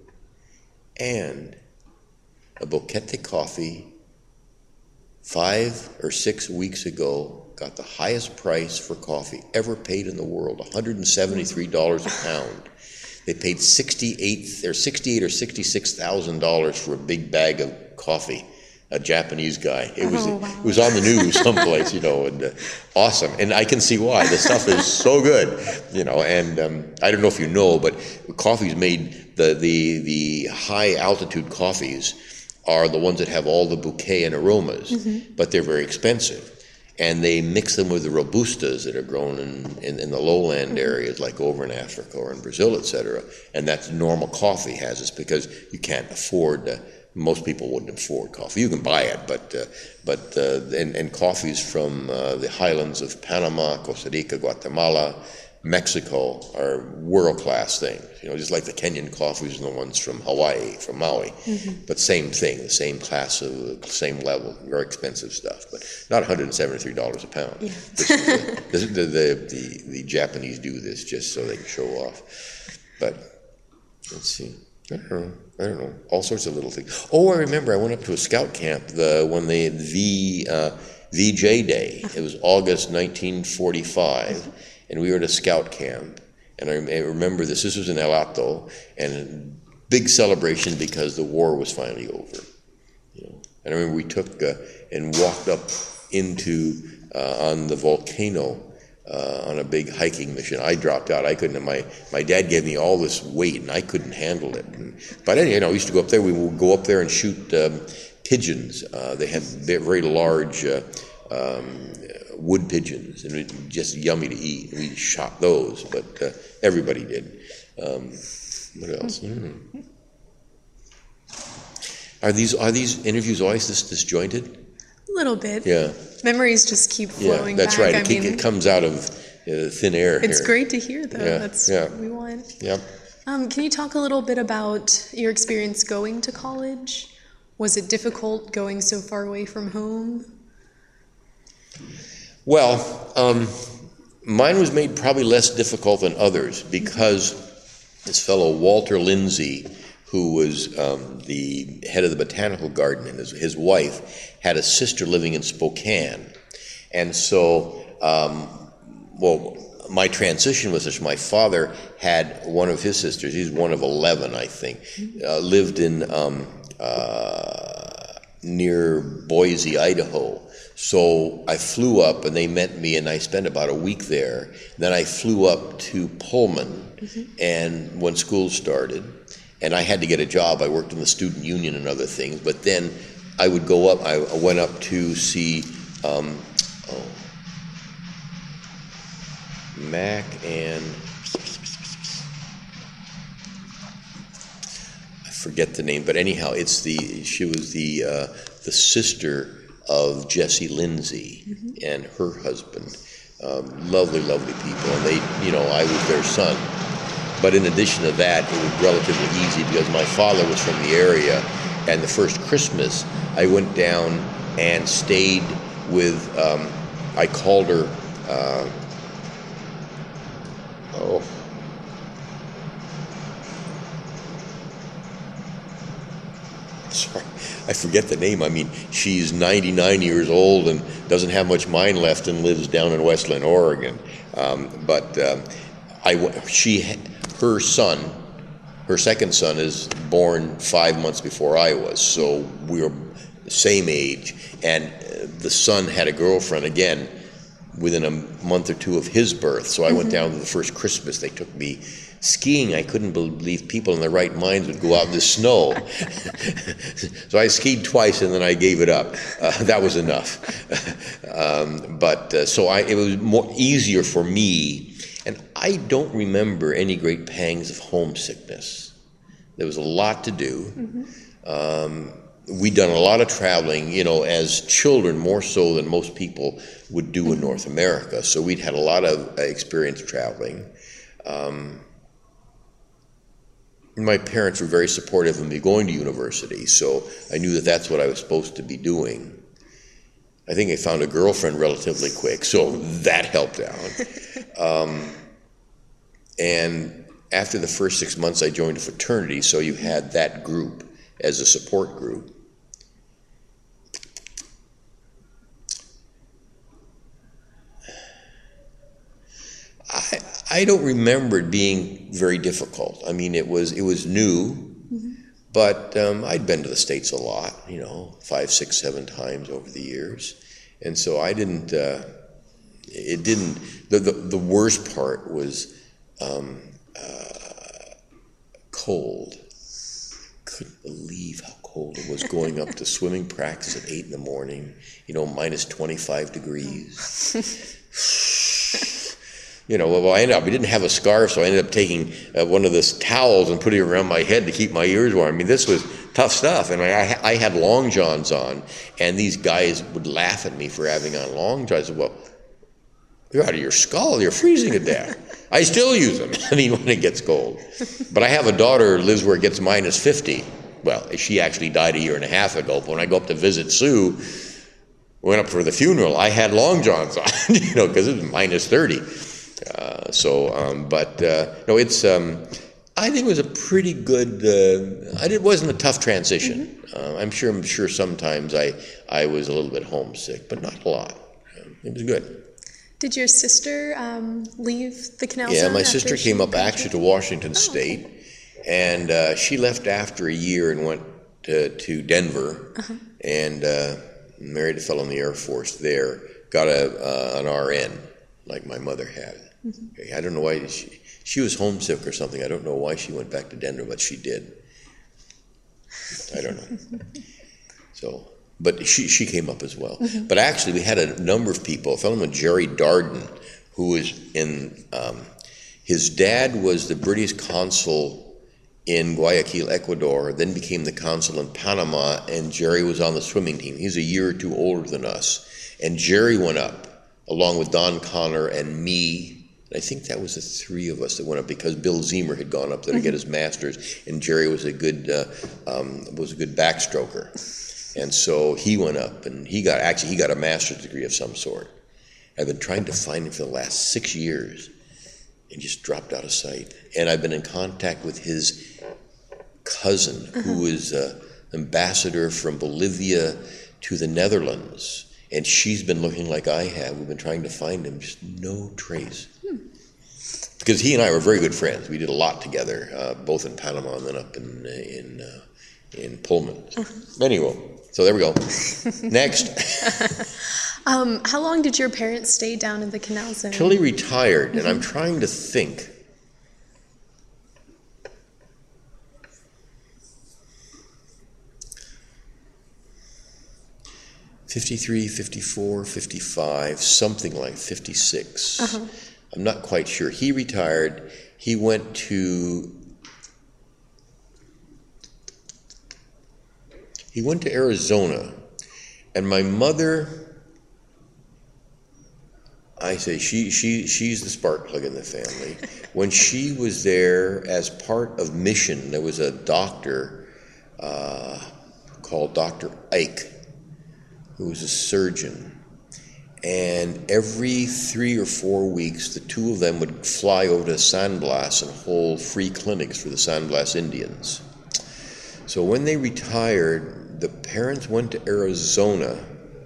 And a Boquete coffee five or six weeks ago got the highest price for coffee ever paid in the world, one hundred seventy-three dollars a pound. They paid sixty-eight or sixty-eight or sixty-six thousand dollars for a big bag of coffee. A Japanese guy. It was oh, wow. It was on the news someplace, you know, and uh, awesome. And I can see why. The stuff is so good, you know. And um, I don't know if you know, but coffee's made, the the the high altitude coffees are the ones that have all the bouquet and aromas, mm-hmm. but they're very expensive. And they mix them with the Robustas that are grown in, in, in the lowland mm-hmm. areas, like over in Africa or in Brazil, et cetera. And that's normal coffee has. It's because you can't afford to. Most people wouldn't afford coffee. You can buy it, but uh, but uh, and, and coffees from uh, the highlands of Panama, Costa Rica, Guatemala, Mexico are world-class things. You know, just like the Kenyan coffees and the ones from Hawaii, from Maui. Mm-hmm. But same thing, the same class of, same level, very expensive stuff, but not one hundred seventy-three dollars a pound. Yeah. This is the, this is the, the, the, the Japanese do this just so they can show off. But let's see. I don't know. I don't know. All sorts of little things. Oh, I remember I went up to a scout camp the when they V uh, V J Day. It was August nineteen forty-five, and we were at a scout camp. And I, I remember this. This was in El Hato, and big celebration because the war was finally over. You know, and I remember we took uh, and walked up into uh, on the volcano uh, on a big hiking mission. I dropped out. I couldn't. My my dad gave me all this weight, and I couldn't handle it. And, but anyway, you know, we used to go up there. We would go up there and shoot um, pigeons. Uh, they had very large uh, um, wood pigeons, and it was just yummy to eat. We shot those, but uh, everybody did. Um, what else? Mm. Are these are these interviews always this disjointed? A little bit. Yeah. Memories just keep flowing yeah, that's back. right. I It, mean, it comes out of uh, thin air. It's here. great to hear, though. Yeah, That's yeah. what we want. Yep. Um, can you talk a little bit about your experience going to college? Was it difficult going so far away from home? Well, um, mine was made probably less difficult than others because this fellow Walter Lindsay, who was um, the head of the botanical garden, and his, his wife had a sister living in Spokane. And so, um, well, my transition was such. My father had one of his sisters, he's one of eleven, I think, uh, lived in um, uh, near Boise, Idaho. So I flew up, and they met me, and I spent about a week there. Then I flew up to Pullman, mm-hmm. and when school started, and I had to get a job. I worked in the student union and other things, but then I would go up. I went up to see um, oh, Mac and I forget the name, but anyhow, it's the she was the uh, the sister of Jesse Lindsay, mm-hmm. and her husband. Um, lovely, lovely people, and they, you know, I was their son. But in addition to that, it was relatively easy because my father was from the area, and the first Christmas, I went down and stayed with, um, I called her, uh, oh, sorry, I forget the name. I mean, she's ninety-nine years old and doesn't have much mind left and lives down in Westland, Oregon. Um, but um, I, she, her son, her second son is born five months before I was, so we were the same age. And the son had a girlfriend again within a month or two of his birth. So I mm-hmm. went down to the first Christmas. They took me skiing. I couldn't believe people in their right minds would go out in the snow. So I skied twice and then I gave it up. Uh, that was enough. um, but uh, so I, it was more easier for me. And I don't remember any great pangs of homesickness. There was a lot to do. Mm-hmm. Um, we'd done a lot of traveling, you know, as children, more so than most people would do in North America. So we'd had a lot of uh, experience traveling. Um, my parents were very supportive of me going to university, so I knew that that's what I was supposed to be doing. I think I found a girlfriend relatively quick, so that helped out. Um, and after the first six months, I joined a fraternity, so you had that group as a support group. I, I don't remember it being very difficult. I mean, it was it was new, mm-hmm. but um, I'd been to the States a lot, you know, five, six, seven times over the years, and so I didn't. Uh, it didn't. The, the the worst part was um, uh, cold. Couldn't believe how cold it was going up to swimming practice at eight in the morning. You know, minus twenty-five degrees. You know, well, I ended up, I didn't have a scarf, so I ended up taking uh, one of those towels and putting it around my head to keep my ears warm. I mean, this was tough stuff. And I, I had long johns on, and these guys would laugh at me for having on long johns. I said, well, you're out of your skull. You're freezing to death. I still use them, I mean, when it gets cold. But I have a daughter who lives where it gets minus fifty. Well, she actually died a year and a half ago. But when I go up to visit Sue, went up for the funeral, I had long johns on, you know, because it was minus thirty. Uh, so, um, but uh, no, it's. Um, I think it was a pretty good. Uh, it wasn't a tough transition. Mm-hmm. Uh, I'm sure. I'm sure. Sometimes I I was a little bit homesick, but not a lot. It was good. Did your sister um, leave the canal Yeah, zone my after sister she came up actually to Washington Oh, okay. State, and uh, she left after a year and went to, to Denver, Uh-huh. and uh, married a fellow in the Air Force there. Got a uh, an R N like my mother had. Mm-hmm. I don't know why she she was homesick or something. I don't know why she went back to Denver, but she did. I don't know. So, but she she came up as well. Mm-hmm. But actually, we had a number of people. A fellow named Jerry Darden, who was in. Um, his dad was the British consul in Guayaquil, Ecuador. Then became the consul in Panama, and Jerry was on the swimming team. He's a year or two older than us, and Jerry went up along with Don Connor and me. I think that was the three of us that went up because Bill Zemer had gone up there to get his master's, and Jerry was a good uh, um, was a good backstroker, and so he went up and he got actually he got a master's degree of some sort. I've been trying to find him for the last six years, and just dropped out of sight. And I've been in contact with his cousin, uh-huh. who is uh, ambassador from Bolivia to the Netherlands, and she's been looking like I have. We've been trying to find him, just no trace. Because he and I were very good friends. We did a lot together, uh, both in Panama and then up in in uh, in Pullman. Uh-huh. Anyway, so there we go. Next. um, how long did your parents stay down in the canal zone? Till he retired, mm-hmm. and I'm trying to think. fifty-three, fifty-four, fifty-five, something like fifty-six. Uh-huh. I'm not quite sure. He retired. He went to he went to Arizona, and my mother, I say she she she's the spark plug in the family. When she was there as part of mission, there was a doctor uh, called Doctor Ike, who was a surgeon. And every three or four weeks, the two of them would fly over to San Blas and hold free clinics for the San Blas Indians. So when they retired, the parents went to Arizona,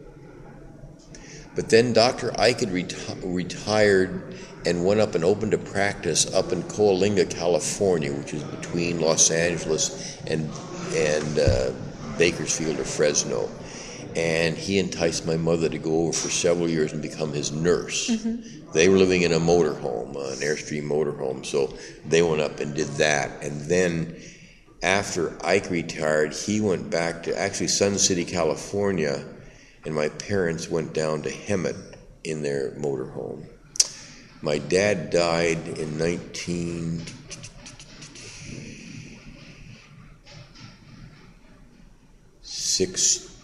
but then Doctor Ike had reti- retired and went up and opened a practice up in Coalinga, California, which is between Los Angeles and, and uh, Bakersfield or Fresno. And he enticed my mother to go over for several years and become his nurse. Mm-hmm. They were living in a motorhome, uh, an Airstream motorhome, so they went up and did that. And then after Ike retired, he went back to actually Sun City, California, and my parents went down to Hemet in their motorhome. My dad died in nineteen sixty.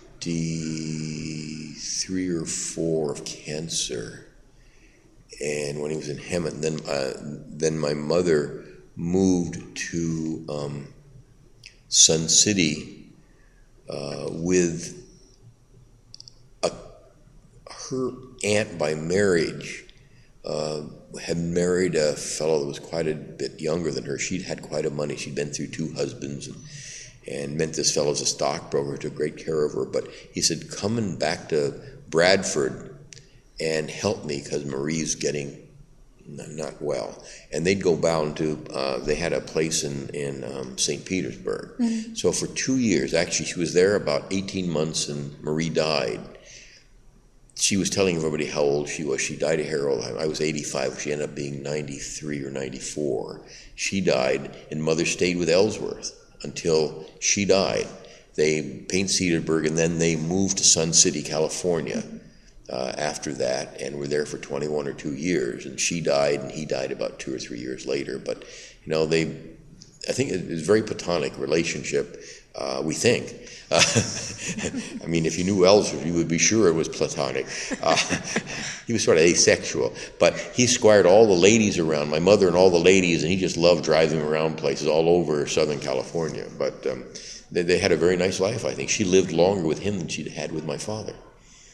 Three or four of cancer, and when he was in Hemet, then uh, then my mother moved to um, Sun City uh, with a, her aunt by marriage. Uh, had married a fellow that was quite a bit younger than her. She'd had quite a money. She'd been through two husbands. And, and met this fellow as a stockbroker, took great care of her. But he said, coming back to Bradford and help me because Marie's getting not well. And they'd go bound to, uh, they had a place in, in um, Saint Petersburg. Mm-hmm. So for two years, actually she was there about eighteen months and Marie died. She was telling everybody how old she was. She died of hair Alzheimer's. I was eighty-five. She ended up being ninety-three or ninety-four. She died, and Mother stayed with Ellsworth until she died. They paint Cedarburg, and then they moved to Sun City, California uh, after that, and were there for twenty-one or two years. And she died, and he died about two or three years later. But, you know, they, I think it was a very platonic relationship, uh, we think. Uh, I mean, if you knew Ellsworth, you would be sure it was platonic. Uh, he was sort of asexual, but he squired all the ladies around, my mother and all the ladies, and he just loved driving around places all over Southern California. But um, they, they had a very nice life, I think. She lived longer with him than she'd had with my father.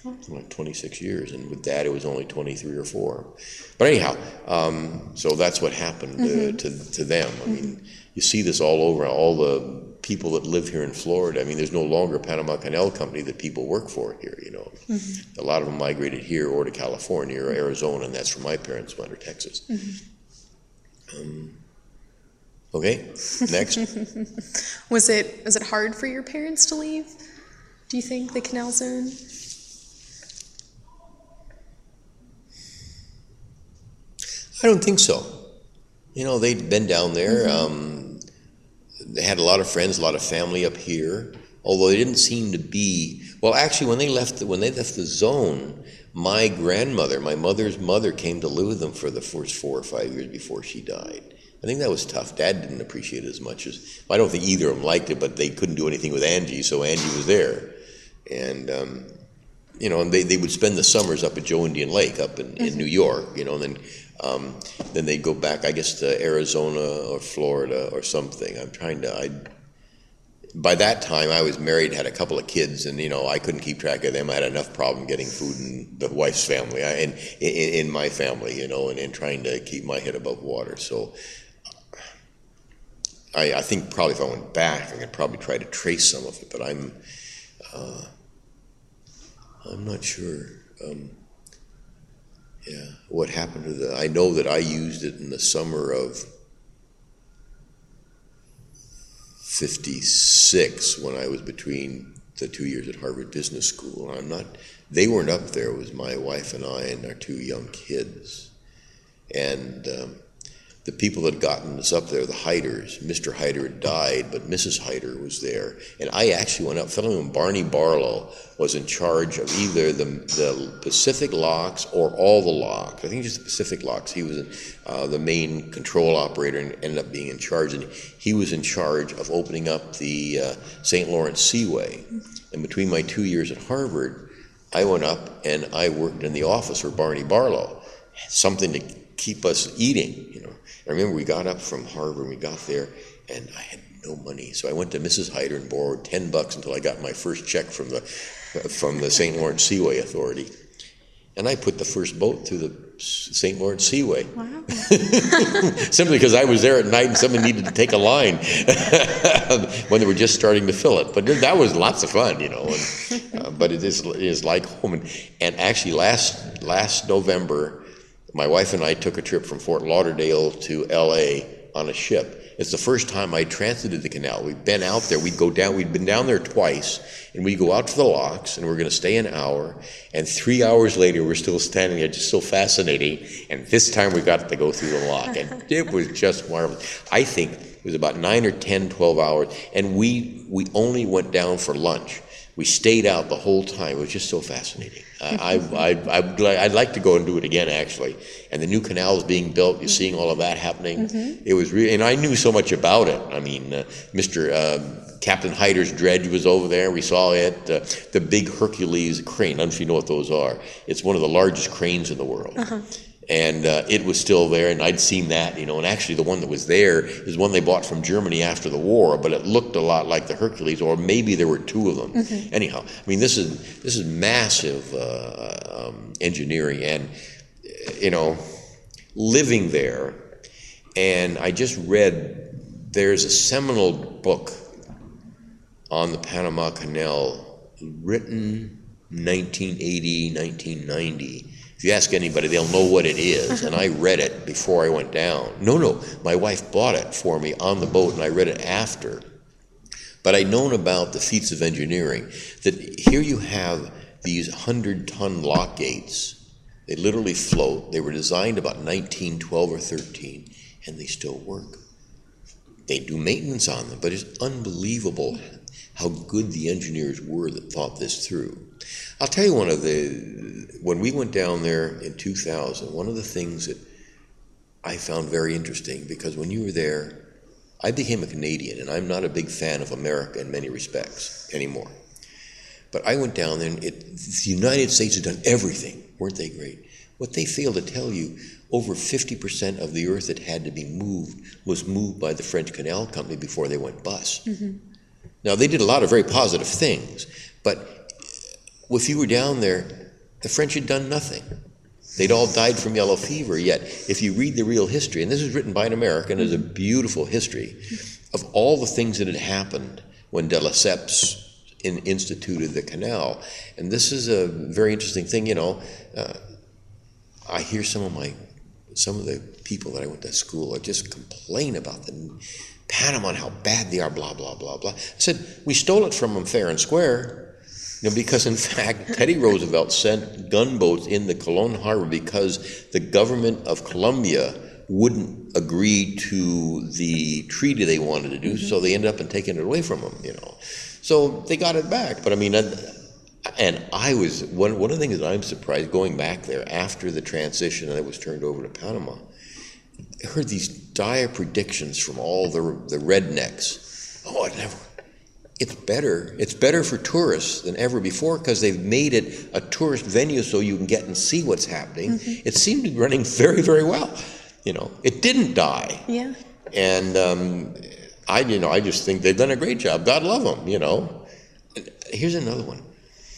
like twenty-six years, and with Dad it was only twenty-three or four. But anyhow, um, so that's what happened uh, Mm-hmm. to to them. I mean, you see this all over. All the people that live here in Florida. I mean, there's no longer a Panama Canal Company that people work for here. You know, Mm-hmm. a lot of them migrated here or to California or Arizona, and that's where my parents went, or Texas. Mm-hmm. Um, okay, next. Was it was it hard for your parents to leave? Do you think the Canal Zone? I don't think so. You know, they'd been down there. Mm-hmm. Um, they had a lot of friends, a lot of family up here. Although they didn't seem to be. Well, actually, when they left, the, when they left the zone, my grandmother, my mother's mother, came to live with them for the first four or five years before she died. I think that was tough. Dad didn't appreciate it as much as. I don't think either of them liked it, but they couldn't do anything with Angie, so Angie was there, and. Um, You know, and they, they would spend the summers up at Joe Indian Lake up in, in New York, you know, and then um, then they'd go back, I guess, to Arizona or Florida or something. I'm trying to, I, by that time I was married, had a couple of kids, and, you know, I couldn't keep track of them. I had enough problem getting food in the wife's family, I, and in, in my family, you know, and, and trying to keep my head above water. So I, I think probably if I went back, I could probably try to trace some of it, but I'm, uh, I'm not sure. Um, yeah, what happened to the? I know that I used it in the summer of fifty-six when I was between the two years at Harvard Business School. I'm not. They weren't up there. It was my wife and I and our two young kids, and um, the people that had gotten us up there, the Hyders. Mister Hyder had died, but Missus Hyder was there. And I actually went up, a fellow named Barney Barlow was in charge of either the, the Pacific locks or all the locks. I think just the Pacific locks. He was uh, the main control operator and ended up being in charge. And he was in charge of opening up the uh, Saint Lawrence Seaway. And between my two years at Harvard, I went up and I worked in the office for Barney Barlow. Something to keep us eating, you know. I remember we got up from Harvard, we got there, and I had no money. So I went to Missus Hyder and borrowed ten bucks until I got my first check from the from the Saint Lawrence Seaway Authority. And I put the first boat through the Saint Lawrence Seaway. Wow. Simply because I was there at night and someone needed to take a line when they were just starting to fill it. But that was lots of fun, you know. And, uh, but it is, it is like home. And, and actually last last November, my wife and I took a trip from Fort Lauderdale to L A on a ship. It's the first time I transited the canal. We've been out there. We'd go down. We'd been down there twice, and we'd go out to the locks, and we're going to stay an hour. And three hours later, we're still standing there, just so fascinating. And this time, we got to go through the lock, and it was just marvelous. I think it was about nine or ten, twelve hours, and we we only went down for lunch. We stayed out the whole time. It was just so fascinating. I, I, I, I'd, I'd like to go and do it again, actually. And the new canal is being built. You're seeing all of that happening. Mm-hmm. It was really, and I knew so much about it. I mean, uh, Mister Um, Captain Hyder's dredge was over there. We saw it. Uh, the big Hercules crane. I don't know if you know what those are. It's one of the largest cranes in the world. Uh-huh. And uh, it was still there, and I'd seen that, you know, and actually the one that was there is one they bought from Germany after the war, but it looked a lot like the Hercules, or maybe there were two of them. Mm-hmm. Anyhow, I mean, this is this is massive uh, um, engineering, and, you know, living there, and I just read, there's a seminal book on the Panama Canal written nineteen eighty, nineteen ninety. If you ask anybody, they'll know what it is. And I read it before I went down. No, no, my wife bought it for me on the boat, and I read it after. But I'd known about the feats of engineering, that here you have these hundred-ton lock gates. They literally float. They were designed about nineteen twelve or thirteen, and they still work. They do maintenance on them, but it's unbelievable how good the engineers were that thought this through. I'll tell you one of the, when we went down there in two thousand, one of the things that I found very interesting, because when you were there, I became a Canadian, and I'm not a big fan of America in many respects anymore. But I went down there, and it, the United States had done everything. Weren't they great? What they failed to tell you, over fifty percent of the earth that had to be moved was moved by the French Canal Company before they went bust. Mm-hmm. Now, they did a lot of very positive things, but Well, if you were down there, the French had done nothing. They'd all died from yellow fever, yet if you read the real history, and this is written by an American, it's a beautiful history of all the things that had happened when de Lesseps in, instituted the canal. And this is a very interesting thing, you know. Uh, I hear some of my, some of the people that I went to school just complain about the Panama and how bad they are, blah, blah, blah, blah. I said, we stole it from them fair and square. You know, because in fact, Teddy Roosevelt sent gunboats in the Colon Harbor because the government of Colombia wouldn't agree to the treaty they wanted to do, mm-hmm. so they ended up in taking it away from them, you know. So they got it back. But I mean, and I was, one, one of the things that I'm surprised, going back there after the transition and it was turned over to Panama, I heard these dire predictions from all the, the rednecks. Oh, it never... It's better. It's better for tourists than ever before because they've made it a tourist venue so you can get and see what's happening. Mm-hmm. It seemed to be running very, very well. You know, it didn't die. Yeah. And um, I, you know, I just think they've done a great job. God love them. You know. Here's another one.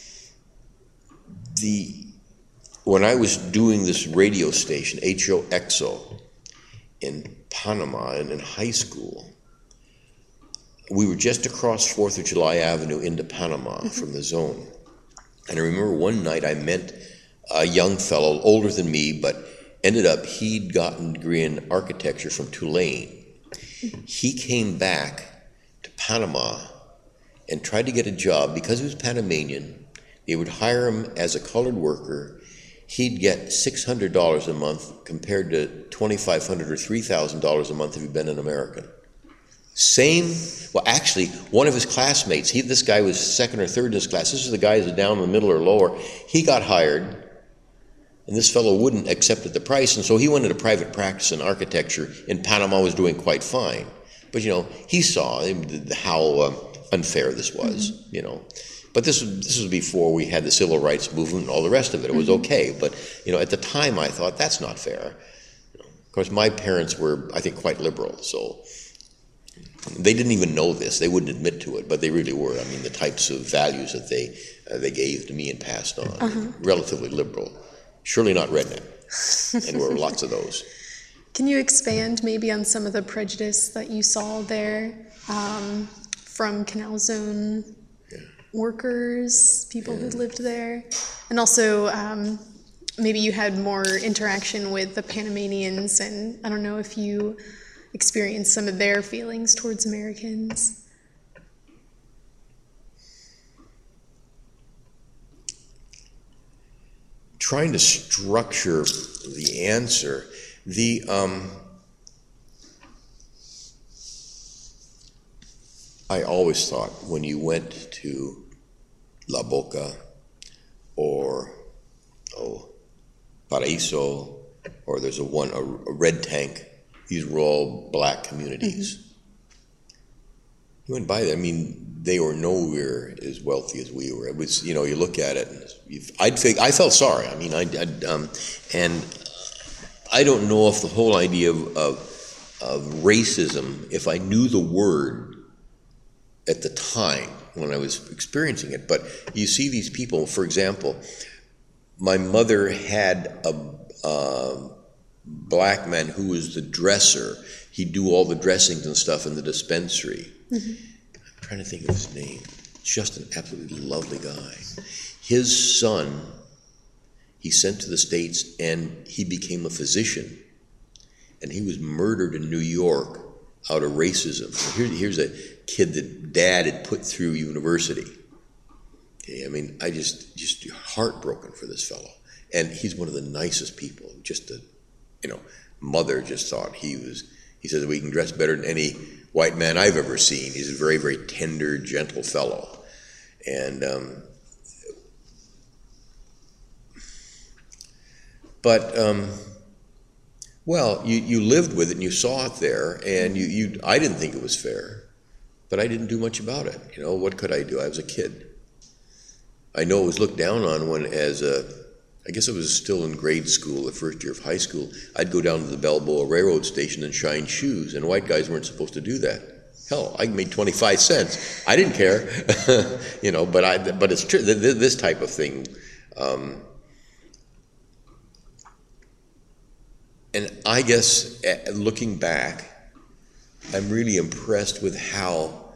The when I was doing this radio station, H O X O, in Panama and in high school. We were just across fourth of July Avenue into Panama mm-hmm. from the zone. And I remember one night I met a young fellow, older than me, but ended up, he'd gotten a degree in architecture from Tulane. Mm-hmm. He came back to Panama and tried to get a job. Because he was Panamanian, they would hire him as a colored worker. He'd get six hundred dollars a month compared to twenty-five hundred dollars or three thousand dollars a month if he'd been an American. Same, well, actually, one of his classmates, he, this guy was second or third in his class. This is the guy who's down in the middle or lower. He got hired, and this fellow wouldn't accept at the price, and so he went into private practice in architecture in Panama, was doing quite fine. But, you know, he saw how uh, unfair this was, mm-hmm. you know. But this was, this was before we had the civil rights movement and all the rest of it. It was mm-hmm. okay. But, you know, at the time I thought, that's not fair. You know, of course, my parents were, I think, quite liberal, so... They didn't even know this. They wouldn't admit to it, but they really were. I mean, the types of values that they uh, they gave to me and passed on, uh-huh. relatively liberal, surely not redneck, and there were lots of those. Can you expand maybe on some of the prejudice that you saw there um, from Canal Zone yeah. workers, people yeah. who lived there, and also um, maybe you had more interaction with the Panamanians, and I don't know if you experience some of their feelings towards Americans? Trying to structure the answer, the um, I always thought when you went to La Boca or oh Paraíso, or there's a one a, a red tank. These were all black communities. Mm-hmm. You went by there, I mean, they were nowhere as wealthy as we were. It was, you know, you look at it, and I'd think, I felt sorry. I mean, I'd, I'd, um, and I don't know if the whole idea of, of, of racism, if I knew the word at the time when I was experiencing it, but you see these people, for example, my mother had a, uh, black man who was the dresser. He'd do all the dressings and stuff in the dispensary. Mm-hmm. I'm trying to think of his name. Just an absolutely lovely guy. His son, he sent to the States, and he became a physician. And he was murdered in New York out of racism. So here, here's a kid that dad had put through university. Okay, I mean, I just, just heartbroken for this fellow. And he's one of the nicest people, just a You know, mother just thought he was, he says, we can dress better than any white man I've ever seen. He's a very, very tender, gentle fellow. And, um, but, um, well, you, you lived with it and you saw it there, and you, you, I didn't think it was fair, but I didn't do much about it. You know, what could I do? I was a kid. I know it was looked down on when, as a, I guess I was still in grade school, the first year of high school, I'd go down to the Balboa Railroad station and shine shoes, and white guys weren't supposed to do that. Hell, I made twenty-five cents. I didn't care, you know. But I, but it's true. This type of thing, um, and I guess looking back, I'm really impressed with how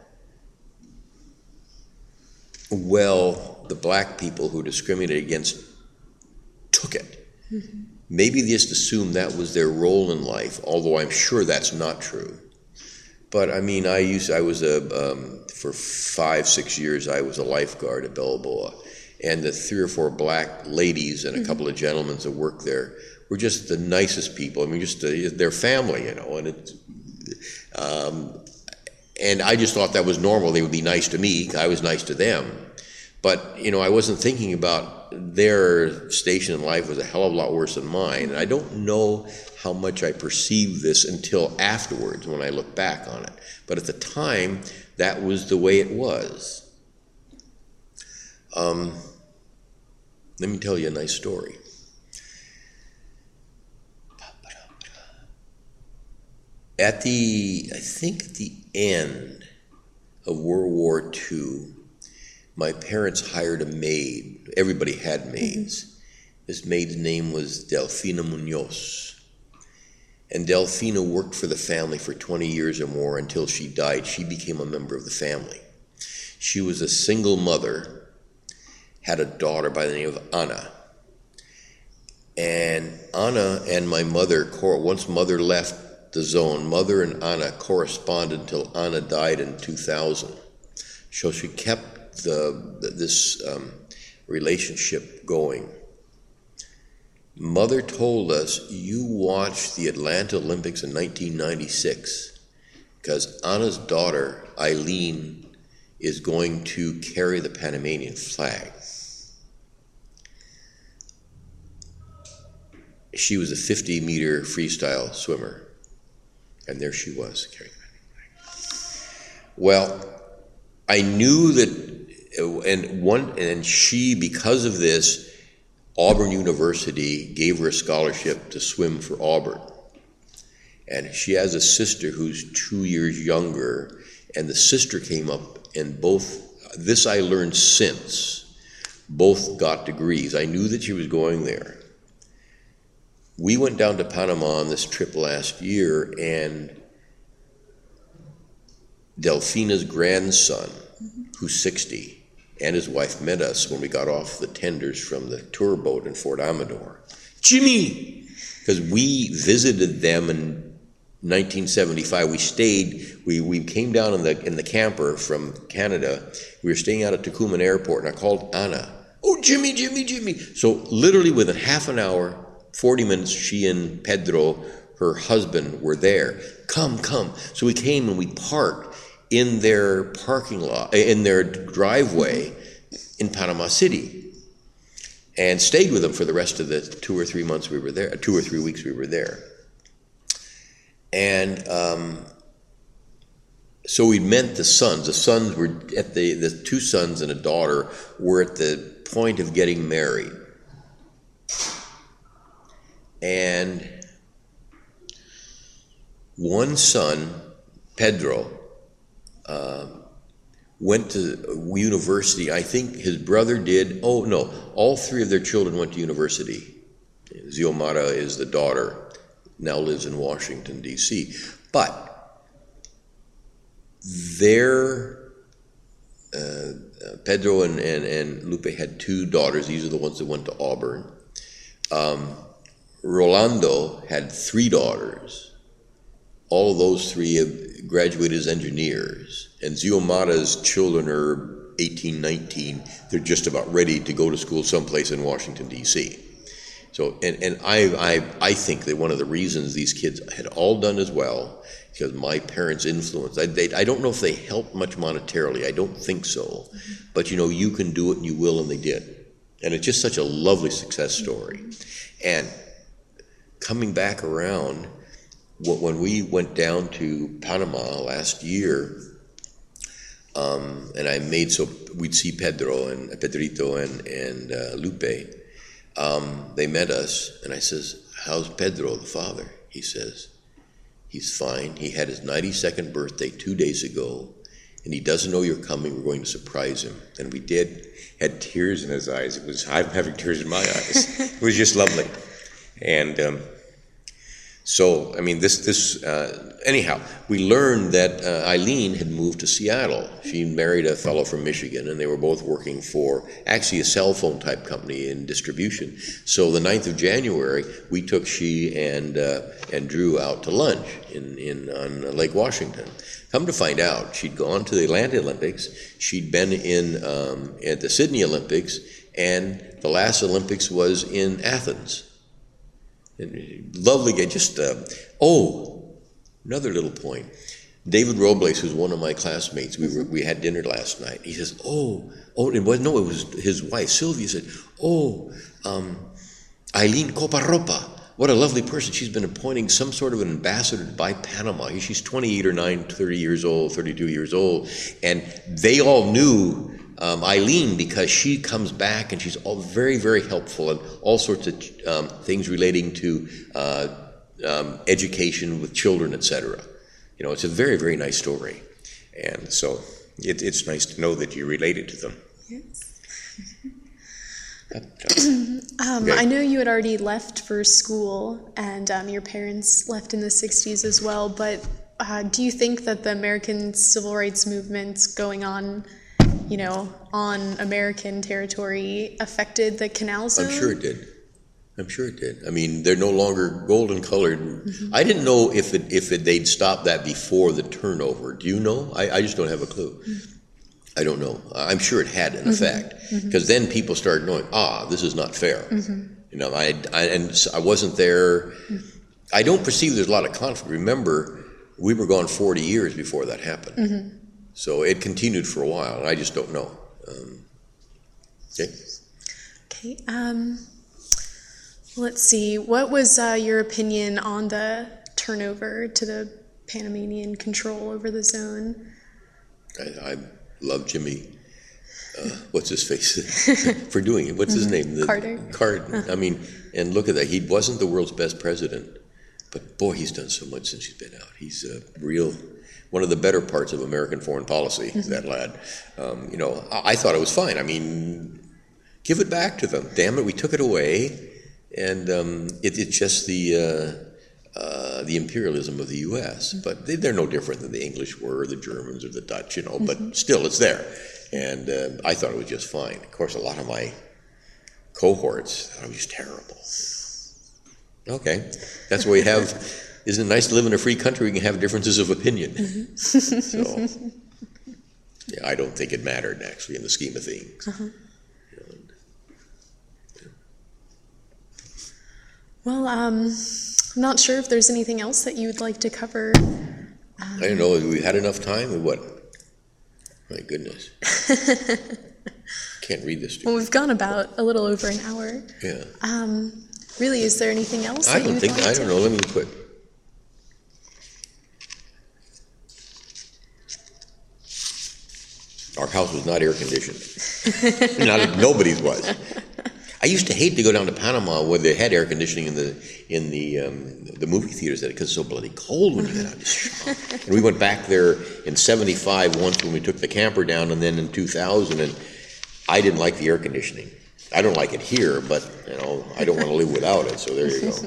well the black people who discriminated against took it. Mm-hmm. Maybe they just assumed that was their role in life, although I'm sure that's not true. But I mean, I used I was a um, for five six years I was a lifeguard at Balboa, and the three or four black ladies and a mm-hmm. couple of gentlemen that worked there were just the nicest people. I mean, just uh, their family, you know, and it. Um, and I just thought that was normal. They would be nice to me. I was nice to them. But, you know, I wasn't thinking about their station in life was a hell of a lot worse than mine. And I don't know how much I perceived this until afterwards when I look back on it. But at the time, that was the way it was. Um, let me tell you a nice story. At the, I think at the end of World War Two, my parents hired a maid. Everybody had maids. Mm-hmm. This maid's name was Delfina Munoz. And Delfina worked for the family for twenty years or more until she died. She became a member of the family. She was a single mother, had a daughter by the name of Anna. And Anna and my mother, once mother left the zone, mother and Anna corresponded until Anna died in two thousand. So she kept the, the this um, relationship going. Mother told us, you watched the Atlanta Olympics in nineteen ninety-six because Anna's daughter, Eileen, is going to carry the Panamanian flag. She was a fifty meter freestyle swimmer, and there she was carrying the Panamanian flag. Well, I knew that, and one, and she, because of this, Auburn University gave her a scholarship to swim for Auburn. And she has a sister who's two years younger, and the sister came up, and both, this I learned since, both got degrees. I knew that she was going there. We went down to Panama on this trip last year, and Delfina's grandson, who's sixty, and his wife met us when we got off the tenders from the tour boat in Fort Amador. Jimmy! Because we visited them in nineteen seventy-five. We stayed, we, we came down in the in the camper from Canada. We were staying out at Tucuman Airport, and I called Anna. Oh, Jimmy, Jimmy, Jimmy. So literally within half an hour, forty minutes, she and Pedro, her husband, were there. Come, come. So we came and we parked in their parking lot, in their driveway in Panama City, and stayed with them for the rest of the two or three months we were there, two or three weeks we were there. And um, so we met the sons. The sons were at the, the two sons and a daughter were at the point of getting married. And one son, Pedro, Uh, went to university. I think his brother did. Oh, no. All three of their children went to university. Xiomara is the daughter, now lives in Washington, D C But their, uh, Pedro and, and, and Lupe had two daughters. These are the ones that went to Auburn. Um, Rolando had three daughters. All of those three have graduated as engineers. And Xiomara's children are eighteen, nineteen. They're just about ready to go to school someplace in Washington, D C So, and, and I, I, I think that one of the reasons these kids had all done as well, because my parents' influence, I, they, I don't know if they helped much monetarily. I don't think so. Mm-hmm. But, you know, you can do it and you will, and they did. And it's just such a lovely success story. And coming back around, when we went down to Panama last year, um, and I made so we'd see Pedro and Pedrito and and uh, Lupe, um, they met us, and I says, "How's Pedro, the father?" He says, He's fine. He had his ninety-second birthday two days ago, and he doesn't know you're coming. We're going to surprise him. And we did. Had tears in his eyes. It was, I'm having tears in my eyes. It was just lovely. And um, so, I mean, this, this uh, anyhow, we learned that uh, Eileen had moved to Seattle. She married a fellow from Michigan, and they were both working for actually a cell phone type company in distribution. So the ninth of January, we took she and uh, and Drew out to lunch in, in on Lake Washington. Come to find out, she'd gone to the Atlanta Olympics, she'd been in um, at the Sydney Olympics, and the last Olympics was in Athens. And lovely guy, just, uh, oh, another little point. David Robles, who's one of my classmates, we were, we had dinner last night. He says, oh, oh, it was, no, it was his wife, Sylvia, said, oh, um, Eileen Coparropa. What a lovely person. She's been appointing some sort of an ambassador to buy Panama. She's twenty-eight or nine, thirty years old, thirty-two years old. And they all knew um, Eileen because she comes back and she's all very, very helpful and all sorts of um, things relating to uh, um, education with children, et cetera. You know, it's a very, very nice story. And so it, it's nice to know that you related to them. Yes. Um, I know you had already left for school, and um, your parents left in the sixties as well, but uh, do you think that the American civil rights movement going on, you know, on American territory affected the Canal Zone? I'm sure it did. I'm sure it did. I mean, they're no longer golden colored. Mm-hmm. I didn't know if it, if it, they'd stopped that before the turnover. Do you know? I, I just don't have a clue. Mm-hmm. I don't know. I'm sure it had an effect, because mm-hmm. then people started knowing, ah, this is not fair. Mm-hmm. You know, I, I and so I wasn't there. Mm-hmm. I don't perceive there's a lot of conflict. Remember, we were gone forty years before that happened, mm-hmm. so it continued for a while, and I just don't know. Um, okay. Okay. Um, let's see. What was uh, your opinion on the turnover to the Panamanian control over the zone? I. I love Jimmy, uh, what's his face, for doing it. What's his name? The, Carter. Carter. Uh-huh. I mean, and look at that. He wasn't the world's best president, but boy, he's done so much since he's been out. He's a real, one of the better parts of American foreign policy, mm-hmm. that lad. Um, you know, I, I thought it was fine. I mean, give it back to them. Damn it, we took it away. And um, it, it's just the... Uh, Uh, the imperialism of the U S, but they, they're no different than the English were, or the Germans, or the Dutch, you know, but mm-hmm. still it's there. And uh, I thought it was just fine. Of course, a lot of my cohorts thought it was terrible. Okay, that's why we have, isn't it nice to live in a free country? We can have differences of opinion. Mm-hmm. So, yeah, I don't think it mattered, actually, in the scheme of things. Uh-huh. And, yeah. Well, um... I'm not sure if there's anything else that you would like to cover. Um, I don't know. We had enough time or what? My goodness. Can't read this. Well, we've gone about a little over an hour. Yeah. Um, really, is there anything else? I that don't think. like I don't to... know. Let me quit. Our house was not air conditioned. Not nobody's was. I used to hate to go down to Panama where they had air conditioning in the in the um, the movie theaters because it's so bloody cold when you get out. Just and we went back there in seventy-five once when we took the camper down, and then in two thousand, and I didn't like the air conditioning. I don't like it here, but you know I don't want to live without it. So there you go.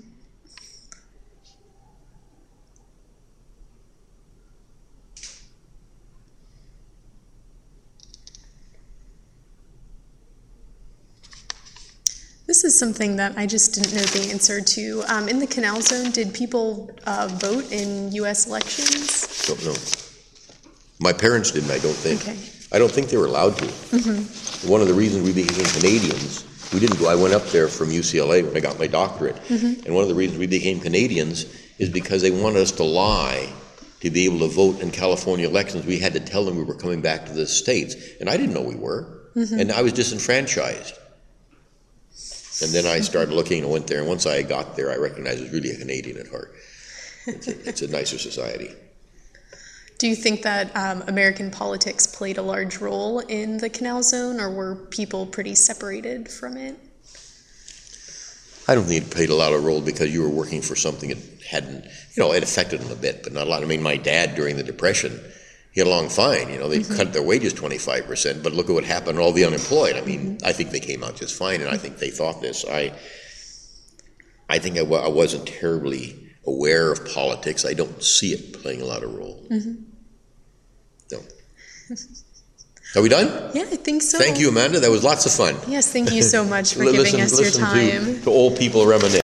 This is something that I just didn't know the answer to. Um, in the Canal Zone, did people uh, vote in U S elections? Don't know. My parents didn't, I don't think. Okay. I don't think they were allowed to. Mm-hmm. One of the reasons we became Canadians, we didn't go, I went up there from U C L A when I got my doctorate, mm-hmm. and one of the reasons we became Canadians is because they wanted us to lie to be able to vote in California elections. We had to tell them we were coming back to the States, and I didn't know we were, mm-hmm. and I was disenfranchised. And then I started looking and went there, and once I got there, I recognized I was really a Canadian at heart. It's a, it's a nicer society. Do you think that um, American politics played a large role in the Canal Zone, or were people pretty separated from it? I don't think it played a lot of role because you were working for something that hadn't, you know, it affected them a bit, but not a lot. I mean, my dad during the Depression, he got along fine. You know, they mm-hmm. cut their wages twenty-five percent, but look at what happened to all the unemployed. I mean, mm-hmm. I think they came out just fine, and I think they thought this. I, I think I, w- I wasn't terribly aware of politics. I don't see it playing a lot of role. Mm-hmm. No. Are we done? Yeah, I think so. Thank you, Amanda. That was lots of fun. Yes, thank you so much for giving listen, us your listen time. To, to old people reminisce.